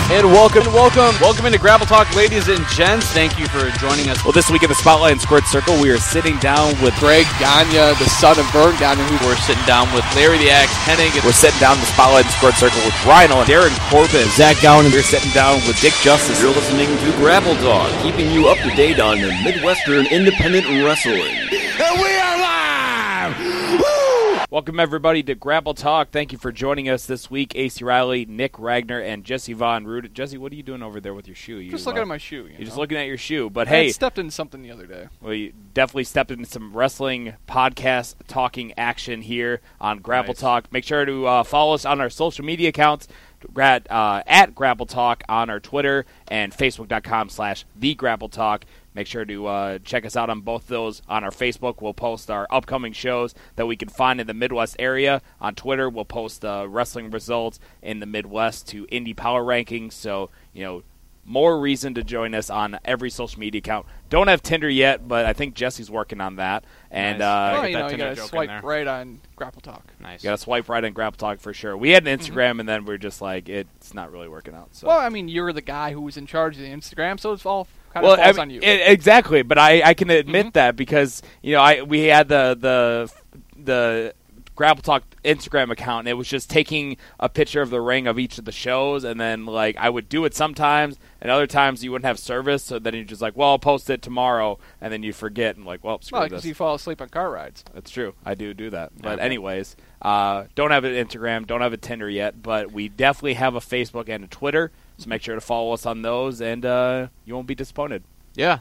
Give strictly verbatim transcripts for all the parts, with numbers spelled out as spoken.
And welcome, welcome, welcome into Grapple Talk, ladies and gents. Thank you for joining us. Well, this week in the Spotlight and Squared Circle, we are sitting down with Greg Gagne, the son of Vern Gagne. We're sitting down with Larry the Axe Hennig. We're sitting down in the Spotlight and Squared Circle with Rhino and Darren Corbin. Zach Gowan. We're sitting down with Dick Justice. You're listening to Grapple Talk, keeping you up to date on the Midwestern Independent Wrestling. And we are live! Woo! Welcome, everybody, to Grapple Talk. Thank you for joining us this week. A C Riley, Nick Ragnar, and Jesse Von Rude. Jesse, what are you doing over there with your shoe? You, just looking uh, at my shoe. You You're know? just looking at your shoe. But, I hey. had stepped into something the other day. Well, you definitely stepped into some wrestling podcast talking action here on Grapple Nice. Talk. Make sure to uh, follow us on our social media accounts at, uh, at Grapple Talk on our Twitter and Facebook.com slash The Grapple Talk. Make sure to uh, check us out on both those. On our Facebook, we'll post our upcoming shows that we can find in the Midwest area. On Twitter, we'll post uh, wrestling results in the Midwest to Indie Power Rankings. So, you know, more reason to join us on every social media account. Don't have Tinder yet, but I think Jesse's working on that. And Nice. uh, Oh, get you that know, you Tinder gotta joke in swipe there. right on Grapple Talk. Nice. got to swipe right on Grapple Talk for sure. We had an Instagram, and then we're just like, it's not really working out. So. Well, I mean, you're the guy who was in charge of the Instagram, so it's all kind well, of falls I on mean, you. it- exactly. But I, I can admit Mhm. that because you know I we had the the the Grapple Talk Instagram account, and it was just taking a picture of the ring of each of the shows, and then like I would do it sometimes, and other times you wouldn't have service, so then you're just like, well, I'll post it tomorrow, and then you forget, and like, well, screw well, this. because you fall asleep on car rides. That's true. I do do that. But okay. anyways, uh, don't have an Instagram, don't have a Tinder yet, but we definitely have a Facebook and a Twitter, so make sure to follow us on those, and uh, you won't be disappointed. Yeah.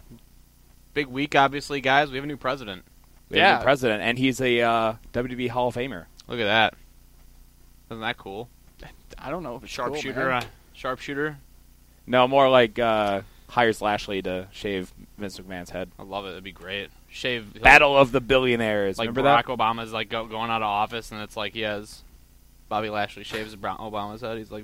Big week, obviously, guys. We have a new president. We have a Yeah. new president, and he's a uh, W W E Hall of Famer. Look at that. Isn't that cool? I don't know if it's Sharpshooter. Cool, man. uh, sharpshooter. No, more like uh, hires Lashley to shave Vince McMahon's head. I love it. It'd be great. Shave. he'll- Battle of the Billionaires. Like Remember Barack that? Obama's like go, going out of office, and it's like he has Bobby Lashley shaves Barack Obama's head. He's like,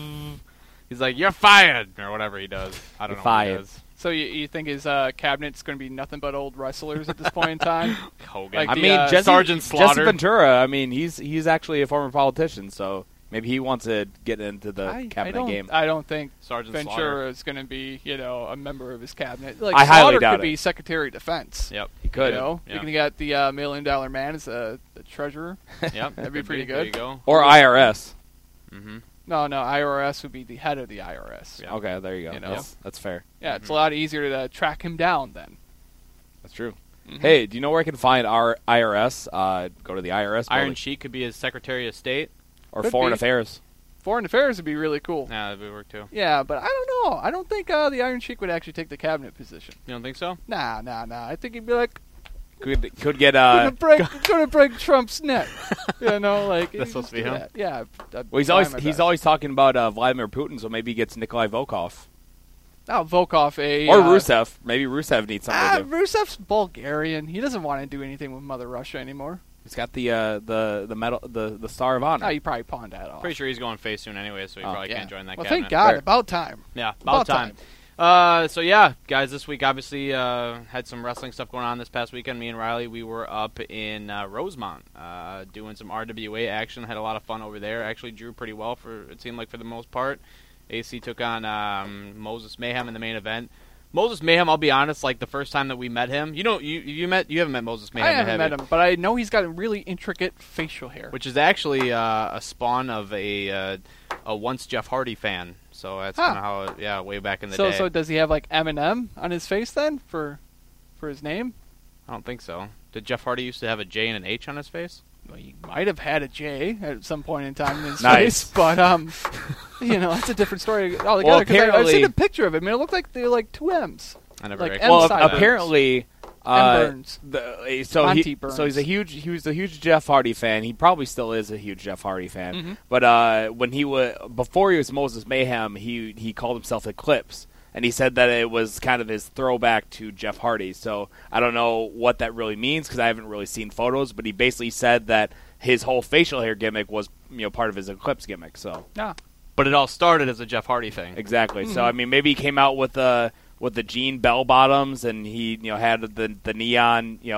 he's like, you're fired, or whatever he does. I don't You're know fired. what he does. So you, you think his uh, cabinet's going to be nothing but old wrestlers at this point in time? Hogan. Like I the, mean, uh, Jesse, Sergeant Jesse Slaughter. Ventura. I mean, he's he's actually a former politician, so maybe he wants to get into the I, I cabinet don't, game. I don't think Sergeant Ventura Slaughter. is going to be, you know, a member of his cabinet. Like I highly Slaughter doubt could it. be Secretary of Defense. Yep. He could. You know, Yeah. you can get the uh, Million Dollar Man as a the treasurer. Yep. That'd be Could pretty There good. you go. Or I R S. Mm-hmm. No, no, I R S would be the head of the I R S. Yeah. Okay, there you go. You know? That's, that's fair. Yeah, it's Mhm. a lot easier to uh, track him down then. That's true. Mhm. Hey, do you know where I can find our I R S? Uh, go to the I R S Iron building. Sheik could be his Secretary of State. or Could Foreign be. Affairs. Foreign Affairs would be really cool. Nah, that would work too. Yeah, but I don't know. I don't think uh, the Iron Sheik would actually take the cabinet position. You don't think so? Nah, nah, nah. I think he'd be like, Could could get gonna uh. break, gonna break Trump's neck. You know, like That's he'd supposed to be do him? that. Yeah. I'd Well, he's try always my he's best. always talking about uh, Vladimir Putin, so maybe he gets Nikolai Volkov Oh, Volkov, a or uh, Rusev. Maybe Rusev needs something Ah, to do. Rusev's Bulgarian. He doesn't want to do anything with Mother Russia anymore. He's got the uh, the the medal the the Star of Honor. Oh, you probably pawned that off. Pretty sure he's going face soon anyway, so he Oh, probably yeah. can't join that well, cabinet. thank God. Fair. About time. Yeah, about, About time. Uh, so yeah, guys, this week obviously uh, had some wrestling stuff going on this past weekend. Me and Riley, we were up in uh, Rosemont uh, doing some R W A action. Had a lot of fun over there. Actually drew pretty well for it seemed like for the most part. A C took on um, Moses Mayhem in the main event. Moses Mayhem, I'll be honest, like the first time that we met him, you know, you you met you haven't met Moses Mayhem, I haven't have met you? him, but I know he's got really intricate facial hair. Which is actually uh, a spawn of a uh, a once Jeff Hardy fan. So that's Huh. kind of how, it, yeah, way back in the so, day. so does he have like Eminem on his face then for for his name? I don't think so. Did Jeff Hardy used to have a J and an H on his face? Well, he might have had a J at some point in time in his Nice. face, but um, you know, that's a different story altogether. Well, 'cause I, I've apparently- seen a picture of him, and it looked like they were like two M's. I never Like actually- M well, side apparently, uh, Burns. the, so Monty he Burns. so he's a huge he was a huge Jeff Hardy fan. He probably still is a huge Jeff Hardy fan. Mhm. But uh, when he was before he was Moses Mayhem, he he called himself Eclipse. And he said that it was kind of his throwback to Jeff Hardy. So I don't know what that really means because I haven't really seen photos. But he basically said that his whole facial hair gimmick was, you know, part of his Eclipse gimmick. So Yeah. But it all started as a Jeff Hardy thing. exactly. So Mhm. I mean, maybe he came out with the with the jean bell bottoms, and he you know had the the neon you know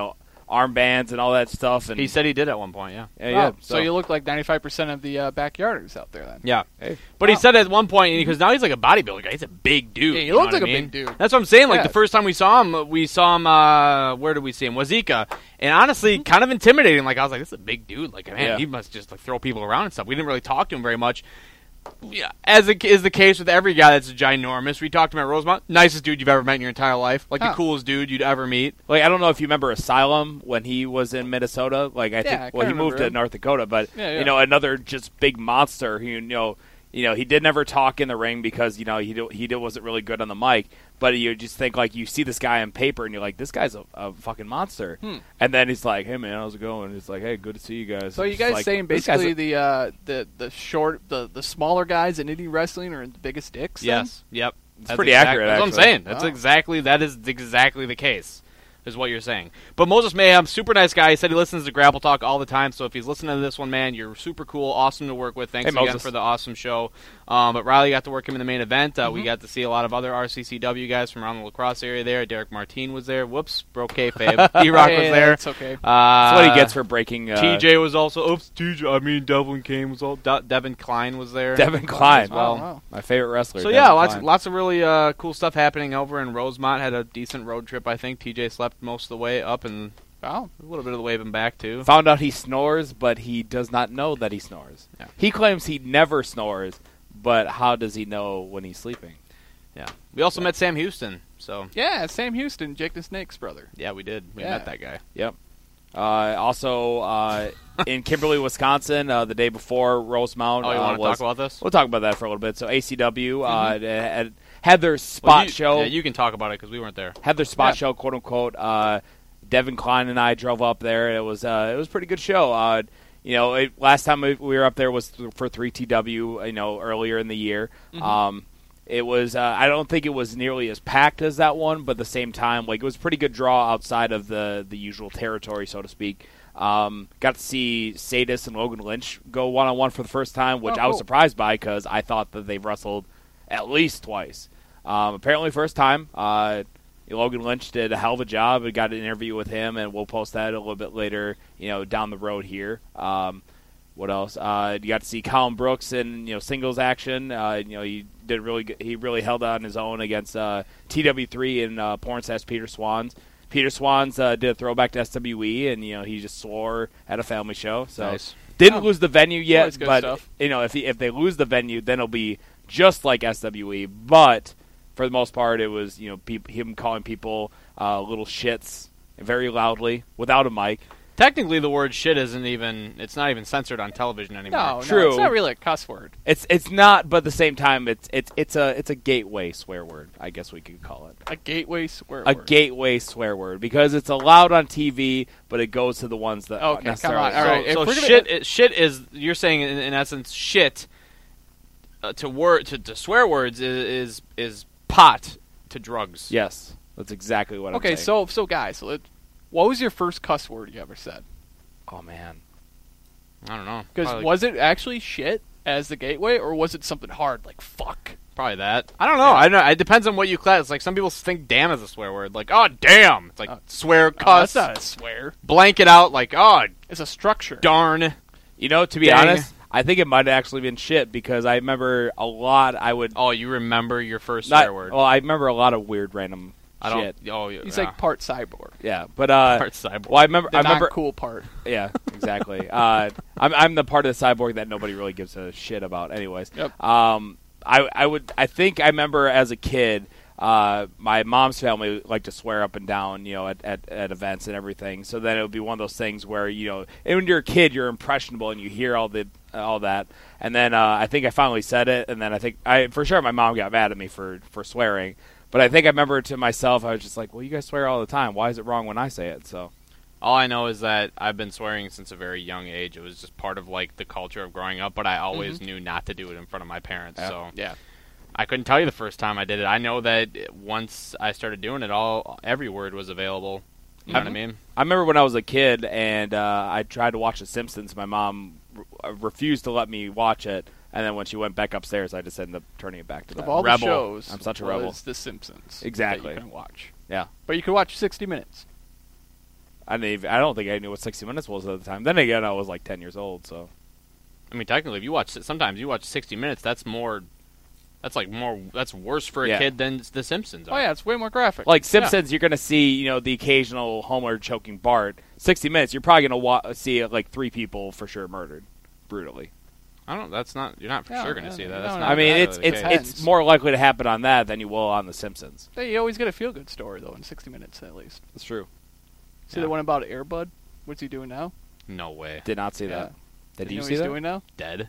armbands and all that stuff. And He said he did at one point, yeah. yeah, Oh, yeah. so, you look like ninety-five percent of the uh, backyarders out there then. Yeah. Hey. But he said at one point, because now he's like a bodybuilder guy. He's a big dude. Yeah, he you know looks what like I a mean? big dude. That's what I'm saying. Like, Yeah. the first time we saw him, we saw him, uh, where did we see him? Wazika. And honestly, kind of intimidating. Like, I was like, this is a big dude. Like, man, Yeah. he must just, like, throw people around and stuff. We didn't really talk to him very much. Yeah, as it is the case with every guy that's ginormous. We talked to him at Rosemont. Nicest dude you've ever met in your entire life. Like, Huh. the coolest dude you'd ever meet. Like, I don't know if you remember Asylum when he was in Minnesota. Like, I Yeah, think, I well, he kinda moved remember to him. North Dakota, but Yeah, yeah. you know, another just big monster. Who, you know, you know, he did never talk in the ring because you know he do, he did, wasn't really good on the mic. But you just think like you see this guy on paper and you're like, this guy's a, a fucking monster. Hmm. And then he's like, hey man, how's it going? He's like, hey, good to see you guys. So you It's guys like, saying this guy's basically a- the uh, the the short the, the smaller guys in indie wrestling are the biggest dicks? then? Yes. Yep. That's pretty exact- accurate, That's what I'm actually. saying. That's Wow. exactly that is exactly the case. Is what you're saying. But Moses Mayhem, super nice guy. He said he listens to Grapple Talk all the time. So if he's listening to this one, man, you're super cool, awesome to work with. Thanks Hey, again Moses. for the awesome show. Um, but Riley got to work him in the main event. Uh, Mm-hmm. We got to see a lot of other R C C W guys from around the lacrosse area there. Derek Martin was there. Whoops, broke kayfabe. D-Rock was Hey, there. It's okay. Uh, That's what he gets for breaking. Uh, T J was also. Oops, T J. I mean, Devlin Kane was all. De- Devin Klein was there. Devin Klein, as well. Oh, wow. my favorite wrestler. So Devin yeah, lots Klein. lots of really uh, cool stuff happening over in Rosemont. Had a decent road trip, I think. T J slept most of the way up and Wow. a little bit of the way and back too. Found out he snores, but he does not know that he snores. Yeah. He claims he never snores, but how does he know when he's sleeping? Yeah. We also met Sam Houston. So Yeah, Sam Houston, Jake the Snake's brother. yeah, we did. We Yeah. met that guy. Yep. Uh, also, uh, in Kimberly, Wisconsin, uh, the day before Rosemount. Oh, you uh, want to was- talk about this? We'll talk about that for a little bit. So A C W uh, had, had their spot Well, you- show. Yeah, you can talk about it because we weren't there. had their spot Yeah. show, quote unquote. Uh, Devin Klein and I drove up there. It was uh, it was a pretty good show. Uh, you know, it, last time we we were up there was th- for three T W. You know, earlier in the year. Mm-hmm. Um, it was. Uh, I don't think it was nearly as packed as that one, but at the same time, like it was a pretty good draw outside of the the usual territory, so to speak. Um, got to see Sadis and Logan Lynch go one on one for the first time, which Oh, I was cool. surprised by because I thought that they've wrestled at least twice. Um, apparently, first time. Uh, Logan Lynch did a hell of a job. We got an interview with him, and we'll post that a little bit later, you know, down the road here. Um, what else? Uh, you got to see Colin Brooks in you know singles action. Uh, you know, he did really good. He really held on his own against uh, T W three and uh, Porn Sass Peter Swans. Peter Swans uh, did a throwback to S W E, and you know he just swore at a family show. So Nice. didn't Oh. lose the venue yet, Always good but stuff. you know if he, if they lose the venue, then it'll be just like S W E, but. For the most part, it was you know peop- him calling people uh, little shits very loudly without a mic. Technically, the word "shit" isn't even. It's not even censored on television anymore. No, True. no, it's not really a cuss word. It's it's not, but at the same time, it's it's it's a it's a gateway swear word. I guess we could call it A gateway swear a word. gateway swear word because it's allowed on T V, but it goes to the ones that Okay, come necessarily. on, all So, right, if so we're gonna- shit. It, shit is you're saying in, in essence shit uh, to word to, to swear words is, is is pot to drugs. Yes, that's exactly what. Okay, I'm saying. so so guys, let, what was your first cuss word you ever said? oh man, I don't know. Because Probably- was it actually shit as the gateway, or was it something hard like fuck? Probably that. I don't know. I don't know. It depends on what you class. Like some people think "damn" is a swear word. Like, oh damn, it's like Uh, swear, Oh, cuss, that's not a swear. blank it out. Like, oh It's a structure. darn. you know, to be Dang. honest, I think it might have actually been shit because I remember a lot. I would Oh, you remember your first not, swear word? Well, I remember a lot of weird random I don't. shit. Oh, yeah. He's yeah. like part cyborg. Yeah, but uh, Part cyborg. well, I remember. The I remember. not cool part. Yeah, exactly. uh, I'm I'm the part of the cyborg that nobody really gives a shit about. Anyways, Yep. um, I I would I think I remember as a kid. Uh, my mom's family liked to swear up and down, you know, at, at, at events and everything. So then it would be one of those things where, you know, and when you're a kid, you're impressionable and you hear all the all that. And then uh, I think I finally said it, and then I think I for sure my mom got mad at me for, for swearing. But I think I remember to myself, I was just like, well, you guys swear all the time. Why is it wrong when I say it? So All I know is that I've been swearing since a very young age. It was just part of like the culture of growing up, but I always knew not to do it in front of my parents. Yeah. So Yeah. I couldn't tell you the first time I did it. I know that once I started doing it, all every word was available. You know what I mean? I remember when I was a kid and uh, I tried to watch The Simpsons. My mom re- refused to let me watch it, and then when she went back upstairs, I just ended up turning it back to Of that. all Rebel. the shows, I'm such a was rebel. The Simpsons. Exactly. That you couldn't watch. Yeah. But you could watch sixty minutes. I didn't even, I don't think I knew what sixty minutes was at the time. Then again, I was like ten years old, so. I mean, technically, if you watch sometimes you watch sixty minutes, that's more. That's like more. That's worse for a Yeah. kid than The Simpsons are. Oh yeah, it's way more graphic. Like Simpsons, you're going to see, you know, the occasional Homer choking Bart. sixty minutes, you're probably going to wa- see like three people for sure murdered brutally. I don't. That's not. You're not for Yeah, sure going to yeah, see that. no, That's no, not. I mean, that it's the it's case. it's more likely to happen on that than you will on The Simpsons. Hey, you always get a feel good story though in sixty minutes at least. That's true. See Yeah. the one about Air Bud? What's he doing now? No way. Did not see Yeah. that. Did you you know see what he's that? doing now? Dead.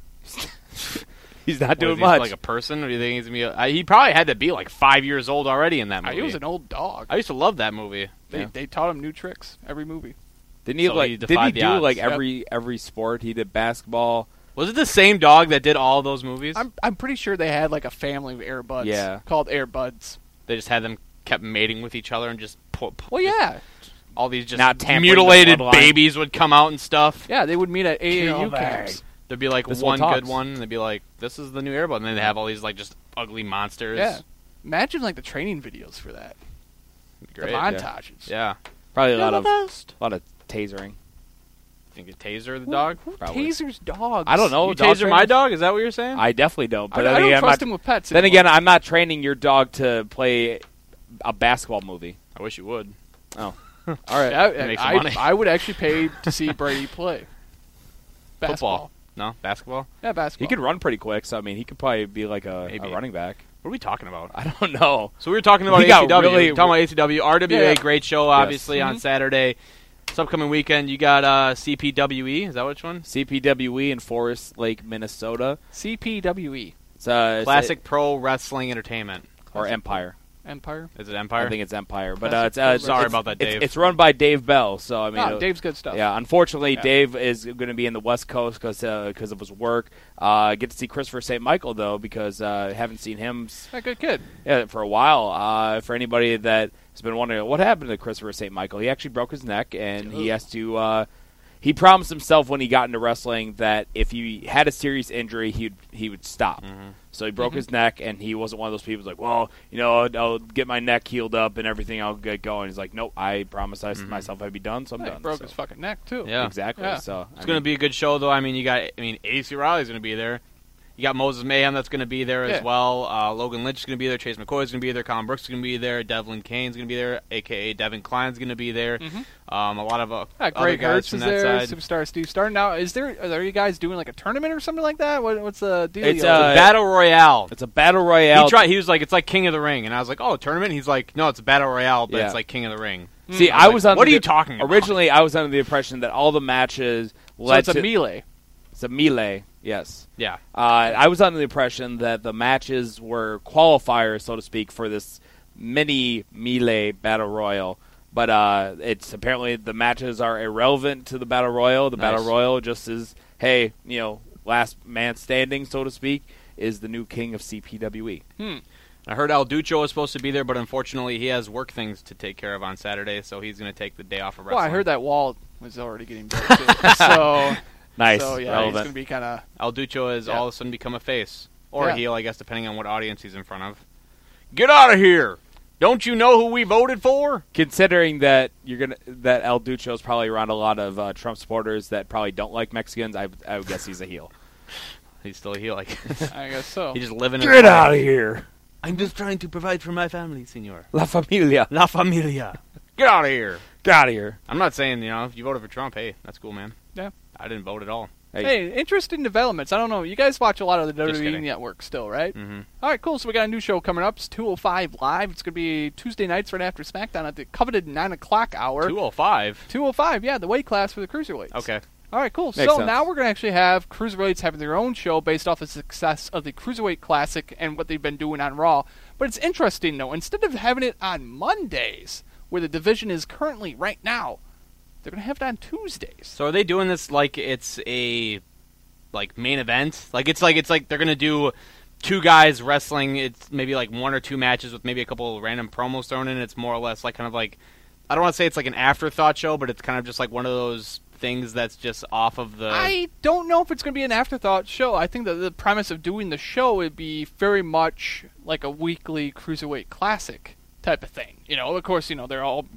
He's not What, doing is he much. Like a person, or do you think he's gonna be? A, I, he probably had to be like five years old already in that Uh, movie. he was an old dog. I used to love that movie. They Yeah. they taught him new tricks every movie. Didn't he So like? he did he defied the do odds. like Yep. every every sport? He did basketball. Was it the same dog that did all those movies? I'm I'm pretty sure they had like a family of Air Buds. Yeah. Called Air Buds. They just had them kept mating with each other and just put. put Well, yeah, all these just Not tampering the mutilated bloodline. babies would come out and stuff. yeah. They would meet at A A U Kill camps. There'd be like This one one good talks. one, and they'd be like, "This is the new Airbud," and then they have all these like just ugly monsters. Yeah. Imagine like the training videos for that. Great. The Yeah. montages. yeah. Probably a You're lot the of best. a lot of tasering. Think you taser the Who- dog? Who Probably. tasers dogs? I don't know. You dog taser my trainers? dog? Is that what you're saying? I definitely don't. I, But I then don't again, I'm trust not, him with pets. then anymore. again, I'm not training your dog to play a basketball movie. I wish you would. Oh, all right. Yeah, Make I, some money. I would actually pay to see Brady play. Basketball. Football. No, basketball. Yeah, basketball. He could run pretty quick, so I mean, he could probably be like a, a Maybe. running back. What are we talking about? I don't know. So we were talking about We A got C W. really- we were talking about A C W. R W A, Yeah, yeah. great show, obviously, Yes. on Mhm. Saturday. This upcoming weekend, you got uh, C P W E. Is that which one? C P W E in Forest Lake, Minnesota. C P W E. It's, uh, it's Classic Pro Wrestling Entertainment. or Classic Empire. Empire. Is it Empire? I think it's Empire, but Classic uh, it's, uh, Pro it's- Sorry it's- about that, it's- Dave. It's run by Dave Bell, so I mean, No, uh, Dave's good stuff. yeah. Unfortunately, Yeah. Dave is going to be in the West Coast because because of his work. Uh, get to see Christopher Saint Michael though, because uh, haven't seen him s- A good kid. yeah, for a while. Uh, for anybody that has been wondering what happened to Christopher Saint Michael, he actually broke his neck, and he has to. Uh, he promised himself when he got into wrestling that if he had a serious injury, he would he would stop. Mhm. So he broke Mhm. his neck, and he wasn't one of those people who's like, well, you know, I'll, I'll get my neck healed up and everything, I'll get going. He's like, nope, I promised I, Mhm. myself I'd be done, so I'm Yeah, he done. broke So- his fucking neck too. Yeah. Exactly. Yeah. So It's going to be a good show, though. I mean, you got, I mean, A C Riley's going to be there. You got Moses Mayhem that's going to be there Yeah. as well. Uh, Logan Lynch is going to be there. Chase McCoy's going to be there. Colin Brooks is going to be there. Devlin Kane's going to be there, a k a. Devin Klein's going to be there. Mhm. Um, a lot of uh, Yeah, other Greg guys Hertz from is that there. side. Superstar Steve Star. Now, is there? Are you guys doing like a tournament or something like that? What, what's the deal? It's, It's uh, a battle royale. it's a battle royale. He tried. He was like, "It's like King of the Ring," and I was like, "Oh, a tournament?" He's like, "No, it's a battle royale, but Yeah. it's like King of the Ring." See, Mm. I was like, under "What are the- you talking about?" Originally, I was under the impression that all the matches So led it's a to melee. it's a melee. Yes. Yeah. Uh, I was under the impression that the matches were qualifiers, so to speak, for this mini melee battle royal. But uh, it's apparently the matches are irrelevant to the battle royal. The Nice. battle royal just is, hey, you know, last man standing, so to speak, is the new king of C P W E. Hmm. I heard El Ducho was supposed to be there, but unfortunately, he has work things to take care of on Saturday, so he's going to take the day off of Well, wrestling. I heard that Walt was already getting built too. so, Nice, so yeah, he's relevant. going to be kind of. El Ducho has Yeah. all of a sudden become a face. Or Yeah. a heel, I guess, depending on what audience he's in front of. Get out of here! Don't you know who we voted for? Considering that you're gonna that El Ducho is probably around a lot of uh, Trump supporters that probably don't like Mexicans, I, I would guess he's a heel. He's still a heel. Like, I guess so. he's just living Get his life. out of here, I'm just trying to provide for my family, senor. La Familia. La Familia. Get out of here. Get out of here. I'm not saying, you know, if you voted for Trump, hey, that's cool, man. Yeah. I didn't vote at all. Hey, Hey, interesting developments. I don't know. You guys watch a lot of the W W E kidding. Network still, right? Mm-hmm. All right, cool. So we got a new show coming up. It's two oh five Live. It's going to be Tuesday nights right after SmackDown at the coveted nine o'clock hour. two oh five. two oh five, yeah, the weight class for the cruiserweights. Okay. All right, cool. Makes so sense. now we're going to actually have cruiserweights having their own show based off the success of the Cruiserweight Classic and what they've been doing on Raw. But it's interesting, though. Instead of having it on Mondays, where the division is currently right now, they're going to have it on Tuesdays. So are they doing this like it's a like main event? Like it's like it's like they're gonna do two guys wrestling. It's maybe like one or two matches with maybe a couple of random promos thrown in. It's more or less like kind of like I don't want to say it's like an afterthought show, but it's kind of just like one of those things that's just off of the. I don't know if it's going to be an afterthought show. I think that the premise of doing the show would be very much like a weekly Cruiserweight Classic type of thing. You know, of course, you know, they're all going to be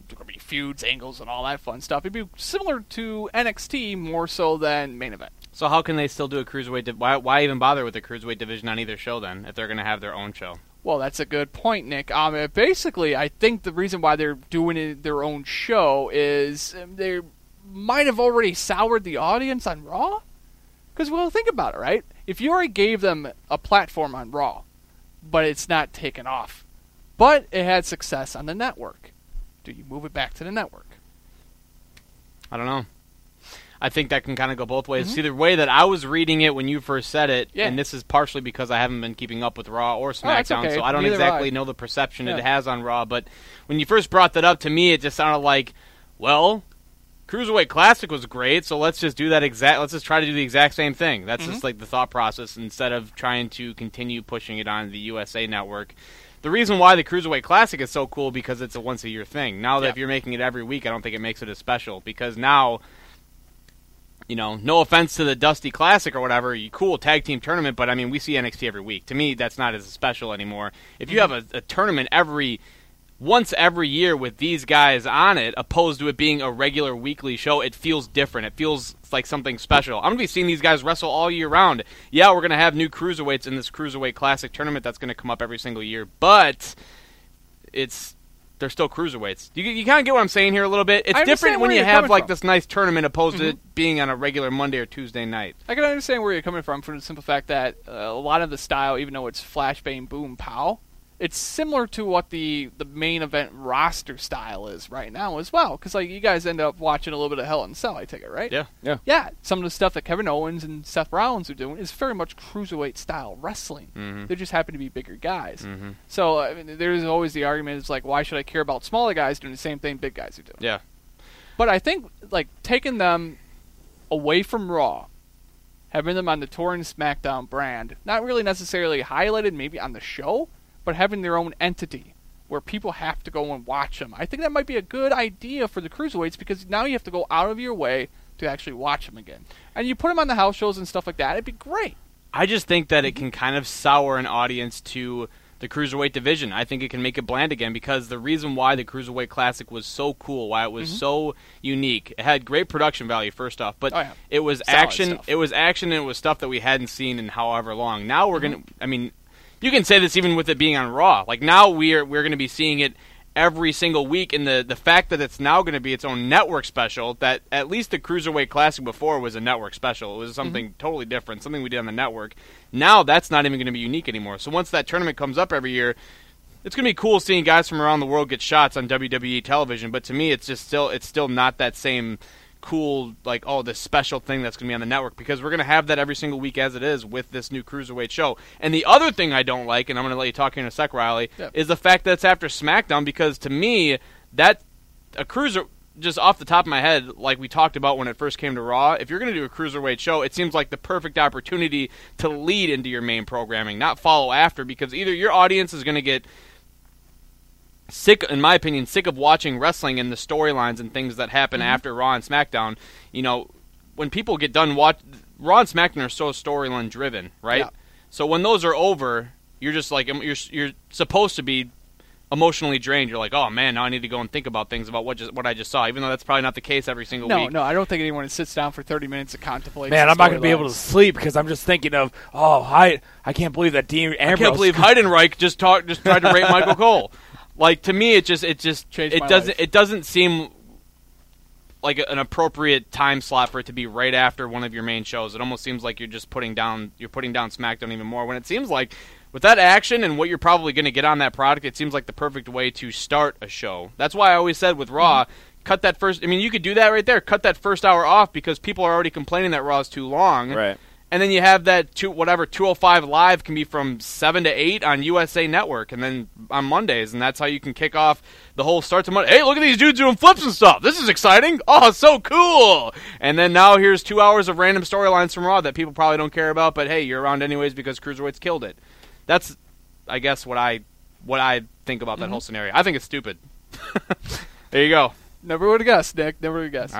feuds, angles, and all that fun stuff. It'd be similar to N X T more so than main event. So how can they still do a cruiserweight? Di- why why even bother with the cruiserweight division on either show then if they're going to have their own show? Well, that's a good point, Nick. Um, uh, basically, I think the reason why they're doing it, their own show is um, they might have already soured the audience on Raw. Because, well, think about it, right? If you already gave them a platform on Raw, but it's not taken off, but it had success on the network, do you move it back to the network? I don't know. I think that can kind of go both ways. Mm-hmm. See, the way that I was reading it when you first said it, Yeah. and this is partially because I haven't been keeping up with Raw or Oh, that's SmackDown, okay. so I don't Neither exactly have I. know the perception Yeah. it has on Raw, but when you first brought that up to me, it just sounded like, well, Cruiserweight Classic was great, so let's just do that exact. Let's just try to do the exact same thing. That's Mm-hmm. just like the thought process instead of trying to continue pushing it on the U S A Network. The reason why the Cruiserweight Classic is so cool because it's a once a year thing. Now that Yeah. if you're making it every week, I don't think it makes it as special because now, you know, no offense to the Dusty Classic or whatever, you cool tag team tournament, but I mean we see N X T every week. To me, that's not as special anymore. If you have a, a tournament every once every year with these guys on it, opposed to it being a regular weekly show, it feels different. It feels like something special. I'm going to be seeing these guys wrestle all year round. Yeah, we're going to have new cruiserweights in this Cruiserweight Classic tournament that's going to come up every single year, but it's they're still cruiserweights. You, you kind of get what I'm saying here a little bit? It's I different understand when where you you're have coming like from. this nice tournament opposed to it being on a regular Monday or Tuesday night. I can understand where you're coming from for the simple fact that uh, a lot of the style, even though it's flash, bang, boom, pow, it's similar to what the, the main event roster style is right now as well. Because like you guys end up watching a little bit of Hell in a Cell, I take it, right? Yeah. Yeah. Yeah, some of the stuff that Kevin Owens and Seth Rollins are doing is very much cruiserweight style wrestling. Mm-hmm. They just happen to be bigger guys. Mm-hmm. So I mean, there's always the argument, it's like, why should I care about smaller guys doing the same thing big guys are doing? Yeah. But I think like taking them away from Raw, having them on the Touring SmackDown brand, not really necessarily highlighted maybe on the show, but having their own entity where people have to go and watch them. I think that might be a good idea for the cruiserweights because now you have to go out of your way to actually watch them again. And you put them on the house shows and stuff like that, it'd be great. I just think that it can kind of sour an audience to the Cruiserweight division. I think it can make it bland again because the reason why the Cruiserweight Classic was so cool, why it was Mm-hmm. so unique, it had great production value first off, but Oh, yeah. it was Solid action. stuff. It was action, and it was stuff that we hadn't seen in however long. Now we're Mm-hmm. gonna. I mean, you can say this even with it being on Raw. Like now we're we're gonna be seeing it every single week, and the the fact that it's now going to be its own network special, that at least the Cruiserweight Classic before was a network special. It was something Mm-hmm. totally different, something we did on the network. Now that's not even going to be unique anymore. So once that tournament comes up every year, it's going to be cool seeing guys from around the world get shots on W W E television, but to me it's just still it's still not that same cool, like, oh, this special thing that's going to be on the network, because we're going to have that every single week as it is with this new Cruiserweight show. And the other thing I don't like, and I'm going to let you talk here in a sec, Riley, Yeah. is the fact that it's after SmackDown, because to me, that a cruiser, just off the top of my head, like we talked about when it first came to Raw, if you're going to do a Cruiserweight show, it seems like the perfect opportunity to lead into your main programming, not follow after, because either your audience is going to get sick, in my opinion, sick of watching wrestling and the storylines and things that happen Mm-hmm. after Raw and SmackDown. You know, when people get done watch Raw and SmackDown are so storyline driven, right? Yeah. So when those are over, you're just like you're you're supposed to be emotionally drained. You're like, oh man, now I need to go and think about things about what just what I just saw, even though that's probably not the case every single No, week. no, I don't think anyone sits down for thirty minutes to contemplate. Man, some I'm not going to be able to storylines. sleep because I'm just thinking of, oh, I I can't believe that Dean Ambrose. I can't believe Heidenreich just talked, just tried to rape Michael Cole. Like, to me, it just it just Changed it my doesn't life. it doesn't seem like an appropriate time slot for it to be right after one of your main shows. It almost seems like you're just putting down you're putting down SmackDown even more, when it seems like with that action and what you're probably going to get on that product, it seems like the perfect way to start a show. That's why I always said with Raw, cut that first. I mean, you could do that right there. Cut that first hour off because people are already complaining that Raw is too long. Right. And then you have that two, whatever two oh five Live can be from seven to eight on U S A Network, and then on Mondays, and that's how you can kick off the whole start to Monday. Hey, look at these dudes doing flips and stuff. This is exciting. Oh, so cool. And then now here's two hours of random storylines from Raw that people probably don't care about, but hey, you're around anyways because Cruiserweight's killed it. That's, I guess, what I what I think about that whole scenario. I think it's stupid. There you go. Never would have guessed, Nick. Never would have guessed. All right.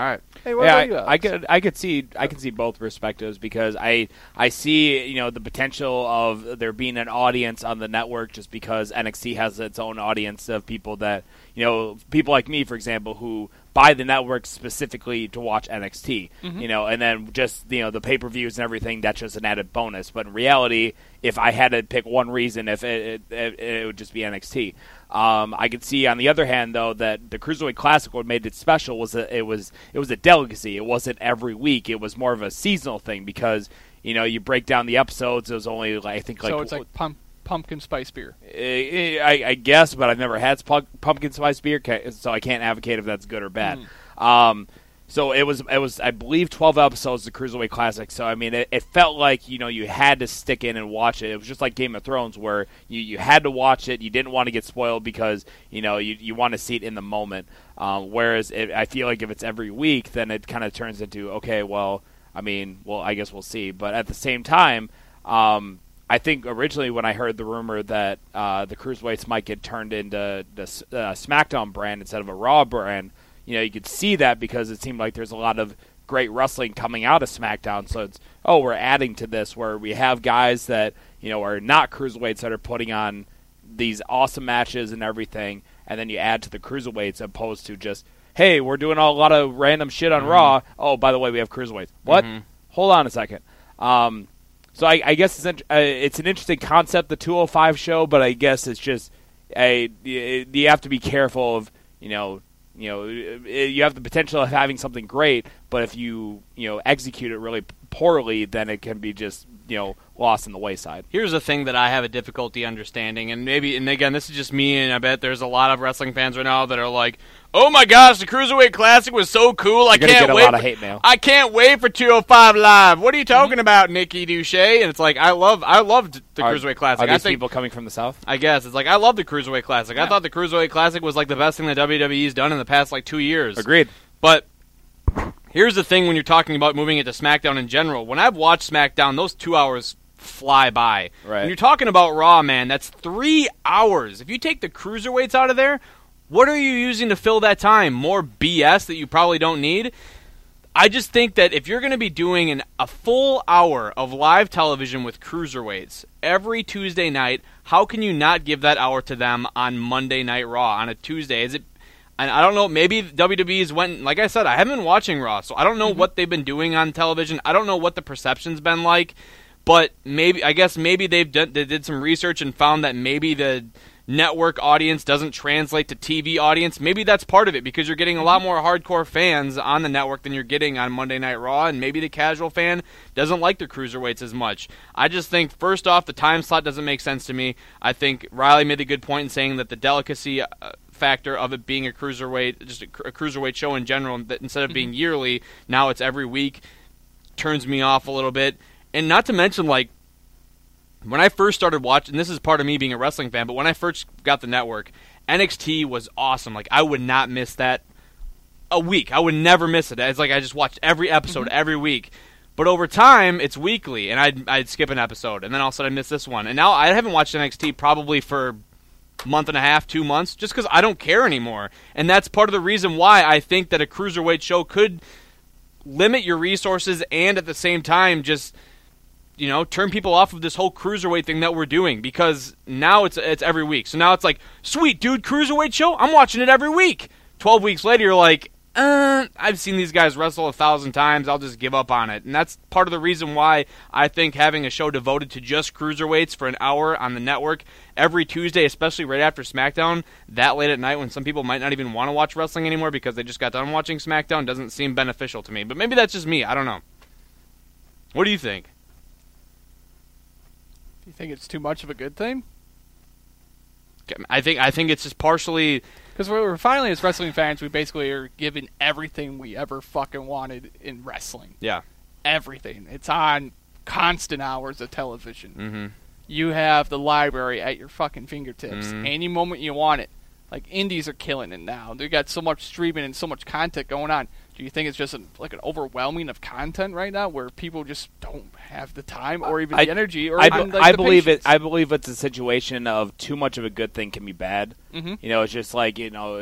Hey, what yeah, about you, I, Alex? I could I could see I can see both perspectives because I I see you know the potential of there being an audience on the network just because N X T has its own audience of people that you know people like me, for example, who buy the network specifically to watch N X T, Mm-hmm. you know, and then just you know the pay per views and everything. That's just an added bonus. But in reality, if I had to pick one reason, if it it, it, it would just be N X T. Um, I could see, on the other hand, though, that the Cruiserweight Classic, what made it special was that it was it was a delicacy. It wasn't every week. It was more of a seasonal thing because you know you break down the episodes. It was only like, I think like so it's like pump, pumpkin spice beer. I, I guess, but I've never had pu- pumpkin spice beer, ca- so I can't advocate if that's good or bad. Mm. Um, so it was, it was, I believe, twelve episodes of the Cruiserweight Classic. So I mean, it, it felt like you know you had to stick in and watch it. It was just like Game of Thrones, where you, you had to watch it. You didn't want to get spoiled because you know you you want to see it in the moment. Um, whereas it, I feel like if it's every week, then it kind of turns into okay, well, I mean, well, I guess we'll see. But at the same time, um, I think originally when I heard the rumor that uh, the Cruiserweights might get turned into the uh, SmackDown brand instead of a Raw brand. You know, you could see that because it seemed like there's a lot of great wrestling coming out of SmackDown. So it's, oh, we're adding to this where we have guys that, you know, are not cruiserweights that are putting on these awesome matches and everything. And then you add to the cruiserweights opposed to just, hey, we're doing a lot of random shit on mm-hmm. Raw. Oh, by the way, we have cruiserweights. What? Mm-hmm. Hold on a second. Um, so I, I guess it's, in, uh, it's an interesting concept, the two oh five show, but I guess it's just a, you have to be careful of, you know, You know, you have the potential of having something great, but if you, you know, execute it really poorly, then it can be just, you know, lost in the wayside. Here's a thing that I have a difficulty understanding, and maybe, and again, this is just me, and I bet there's a lot of wrestling fans right now that are like, "Oh my gosh, the Cruiserweight Classic was so cool! I You're can't get a wait! lot of for, hate mail. I can't wait for two oh five Live. What are you talking mm-hmm. about, Nikki Duche?" And it's like, I love, I loved the are, Cruiserweight Classic. Are these I think, people coming from the South? I guess it's like I love the Cruiserweight Classic. Yeah. I thought the Cruiserweight Classic was like the best thing that W W E's done in the past like two years. Agreed. But here's the thing: when you're talking about moving it to SmackDown in general, when I've watched SmackDown, those two hours fly by. Right. When you're talking about Raw, man, that's three hours. If you take the cruiserweights out of there, what are you using to fill that time? More B S that you probably don't need? I just think that if you're going to be doing an, a full hour of live television with cruiserweights every Tuesday night, how can you not give that hour to them on Monday Night Raw on a Tuesday? Is it? And I don't know, maybe W W E's went, like I said, I haven't been watching Raw, so I don't know mm-hmm. what they've been doing on television. I don't know what the perception's been like. But maybe, I guess maybe they've done, they did some research and found that maybe the network audience doesn't translate to T V audience. Maybe that's part of it because you're getting a lot more hardcore fans on the network than you're getting on Monday Night Raw, and maybe the casual fan doesn't like the cruiserweights as much. I just think, first off, the time slot doesn't make sense to me. I think Riley made a good point in saying that the delicacy uh, factor of it being a cruiserweight, just a, a cruiserweight show in general, that instead of being mm-hmm. yearly, now it's every week, turns me off a little bit. And not to mention, like, when I first started watching, this is part of me being a wrestling fan, but when I first got the network, N X T was awesome. Like, I would not miss that a week. I would never miss it. It's like I just watched every episode mm-hmm. every week. But over time, it's weekly, and I'd, I'd skip an episode, and then all of a sudden I'd miss this one. And now I haven't watched N X T probably for a month and a half, two months, just because I don't care anymore. And that's part of the reason why I think that a cruiserweight show could limit your resources and at the same time just, you know, turn people off of this whole cruiserweight thing that we're doing, because now it's it's every week. So now it's like, sweet, dude, cruiserweight show? I'm watching it every week. Twelve weeks later, you're like, uh, I've seen these guys wrestle a thousand times. I'll just give up on it. And that's part of the reason why I think having a show devoted to just cruiserweights for an hour on the network every Tuesday, especially right after SmackDown, that late at night when some people might not even want to watch wrestling anymore because they just got done watching SmackDown, doesn't seem beneficial to me. But maybe that's just me. I don't know. What do you think? Do you think it's too much of a good thing? I think I think it's just partially because we're finally, as wrestling fans, we basically are given everything we ever fucking wanted in wrestling. Yeah, everything. It's on constant hours of television. Mm-hmm. You have the library at your fucking fingertips mm-hmm. any moment you want it. Like, indies are killing it now. They got so much streaming and so much content going on. Do you think it's just a, like an overwhelming of content right now, where people just don't have the time or even I, the energy or I, even I, like, I the believe patience? it. I believe it's a situation of too much of a good thing can be bad. Mm-hmm. You know, it's just like, you know,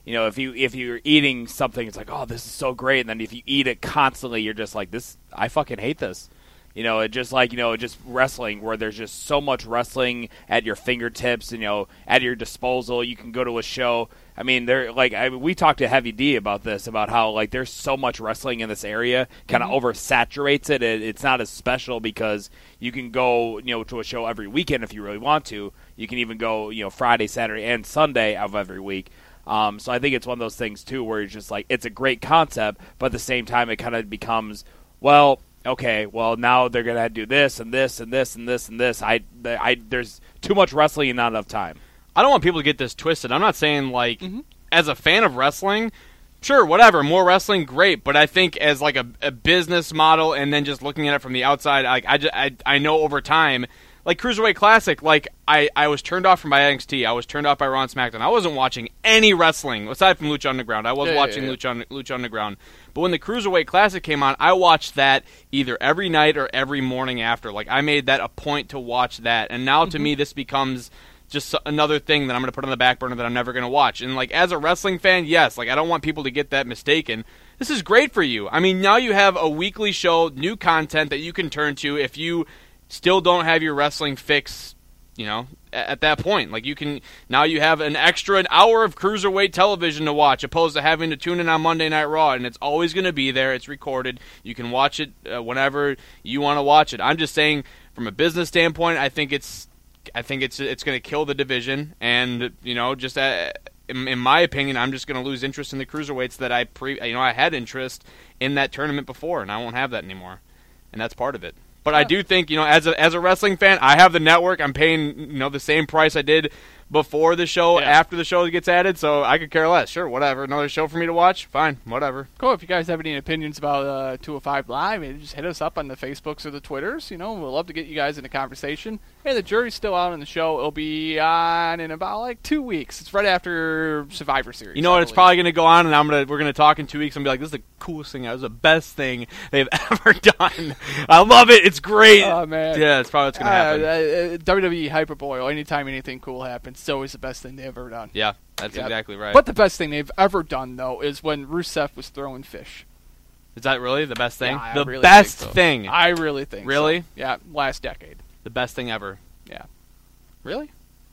You know, if you if you're eating something, it's like, oh, this is so great, and then if you eat it constantly, you're just like, this, I fucking hate this. You know, it just like, you know, just wrestling where there's just so much wrestling at your fingertips, you know, at your disposal. You can go to a show. I mean, they're like, I, we talked to Heavy D about this, about how like there's so much wrestling in this area, kind of mm-hmm. oversaturates it. it. It's not as special because you can go, you know, to a show every weekend if you really want to. You can even go, you know, Friday, Saturday, and Sunday of every week. Um, so I think it's one of those things too, where it's just like, it's a great concept, but at the same time, it kind of becomes, well, okay, well, now they're going to do this and this and this and this and this. I, I, there's too much wrestling and not enough time. I don't want people to get this twisted. I'm not saying, like, mm-hmm. as a fan of wrestling, sure, whatever, more wrestling, great. But I think as, like, a, a business model and then just looking at it from the outside, like, I, just, I, I know over time, like, Cruiserweight Classic, like, I, I was turned off from by N X T. I was turned off by Raw and SmackDown. I wasn't watching any wrestling, aside from Lucha Underground. I was yeah, watching yeah, yeah. Lucha, Lucha Underground. But when the Cruiserweight Classic came on, I watched that either every night or every morning after. Like, I made that a point to watch that. And now, mm-hmm. to me, this becomes just another thing that I'm going to put on the back burner that I'm never going to watch. And, like, as a wrestling fan, yes, like, I don't want people to get that mistaken. This is great for you. I mean, now you have a weekly show, new content that you can turn to if you still don't have your wrestling fix, you know, at that point. Like, you can, now you have an extra an hour of Cruiserweight television to watch, opposed to having to tune in on Monday Night Raw, and it's always going to be there. It's recorded. You can watch it uh, whenever you want to watch it. I'm just saying, from a business standpoint, I think it's, I think it's it's going to kill the division, and, you know, just uh, in, in my opinion, I'm just going to lose interest in the Cruiserweights that I pre, you know, I had interest in that tournament before, and I won't have that anymore, and that's part of it. But I do think, you know, as a as a wrestling fan, I have the network. I'm paying, you know, the same price I did before the show, yeah. after the show gets added, so I could care less. Sure, whatever. Another show for me to watch? Fine, whatever. Cool. If you guys have any opinions about uh, two oh five Live, just hit us up on the Facebooks or the Twitters. You know, we'd love to get you guys in a conversation. Hey, the jury's still out on the show. It'll be on in about like two weeks. It's right after Survivor Series. You know what? It's probably going to go on, and I'm gonna we're going to talk in two weeks and be like, this is the coolest thing. That was the best thing they've ever done. I love it. It's great. Oh, man. Yeah, it's probably what's going to happen. Uh, uh, W W E Hyperboil. Anytime anything cool happens, it's always the best thing they've ever done. Yeah, that's yep. exactly right. But the best thing they've ever done, though, is when Rusev was throwing fish. Is that really the best thing? Yeah, the really best so. thing. I really think Really? So. Yeah, last decade. The best thing ever. Yeah. Really?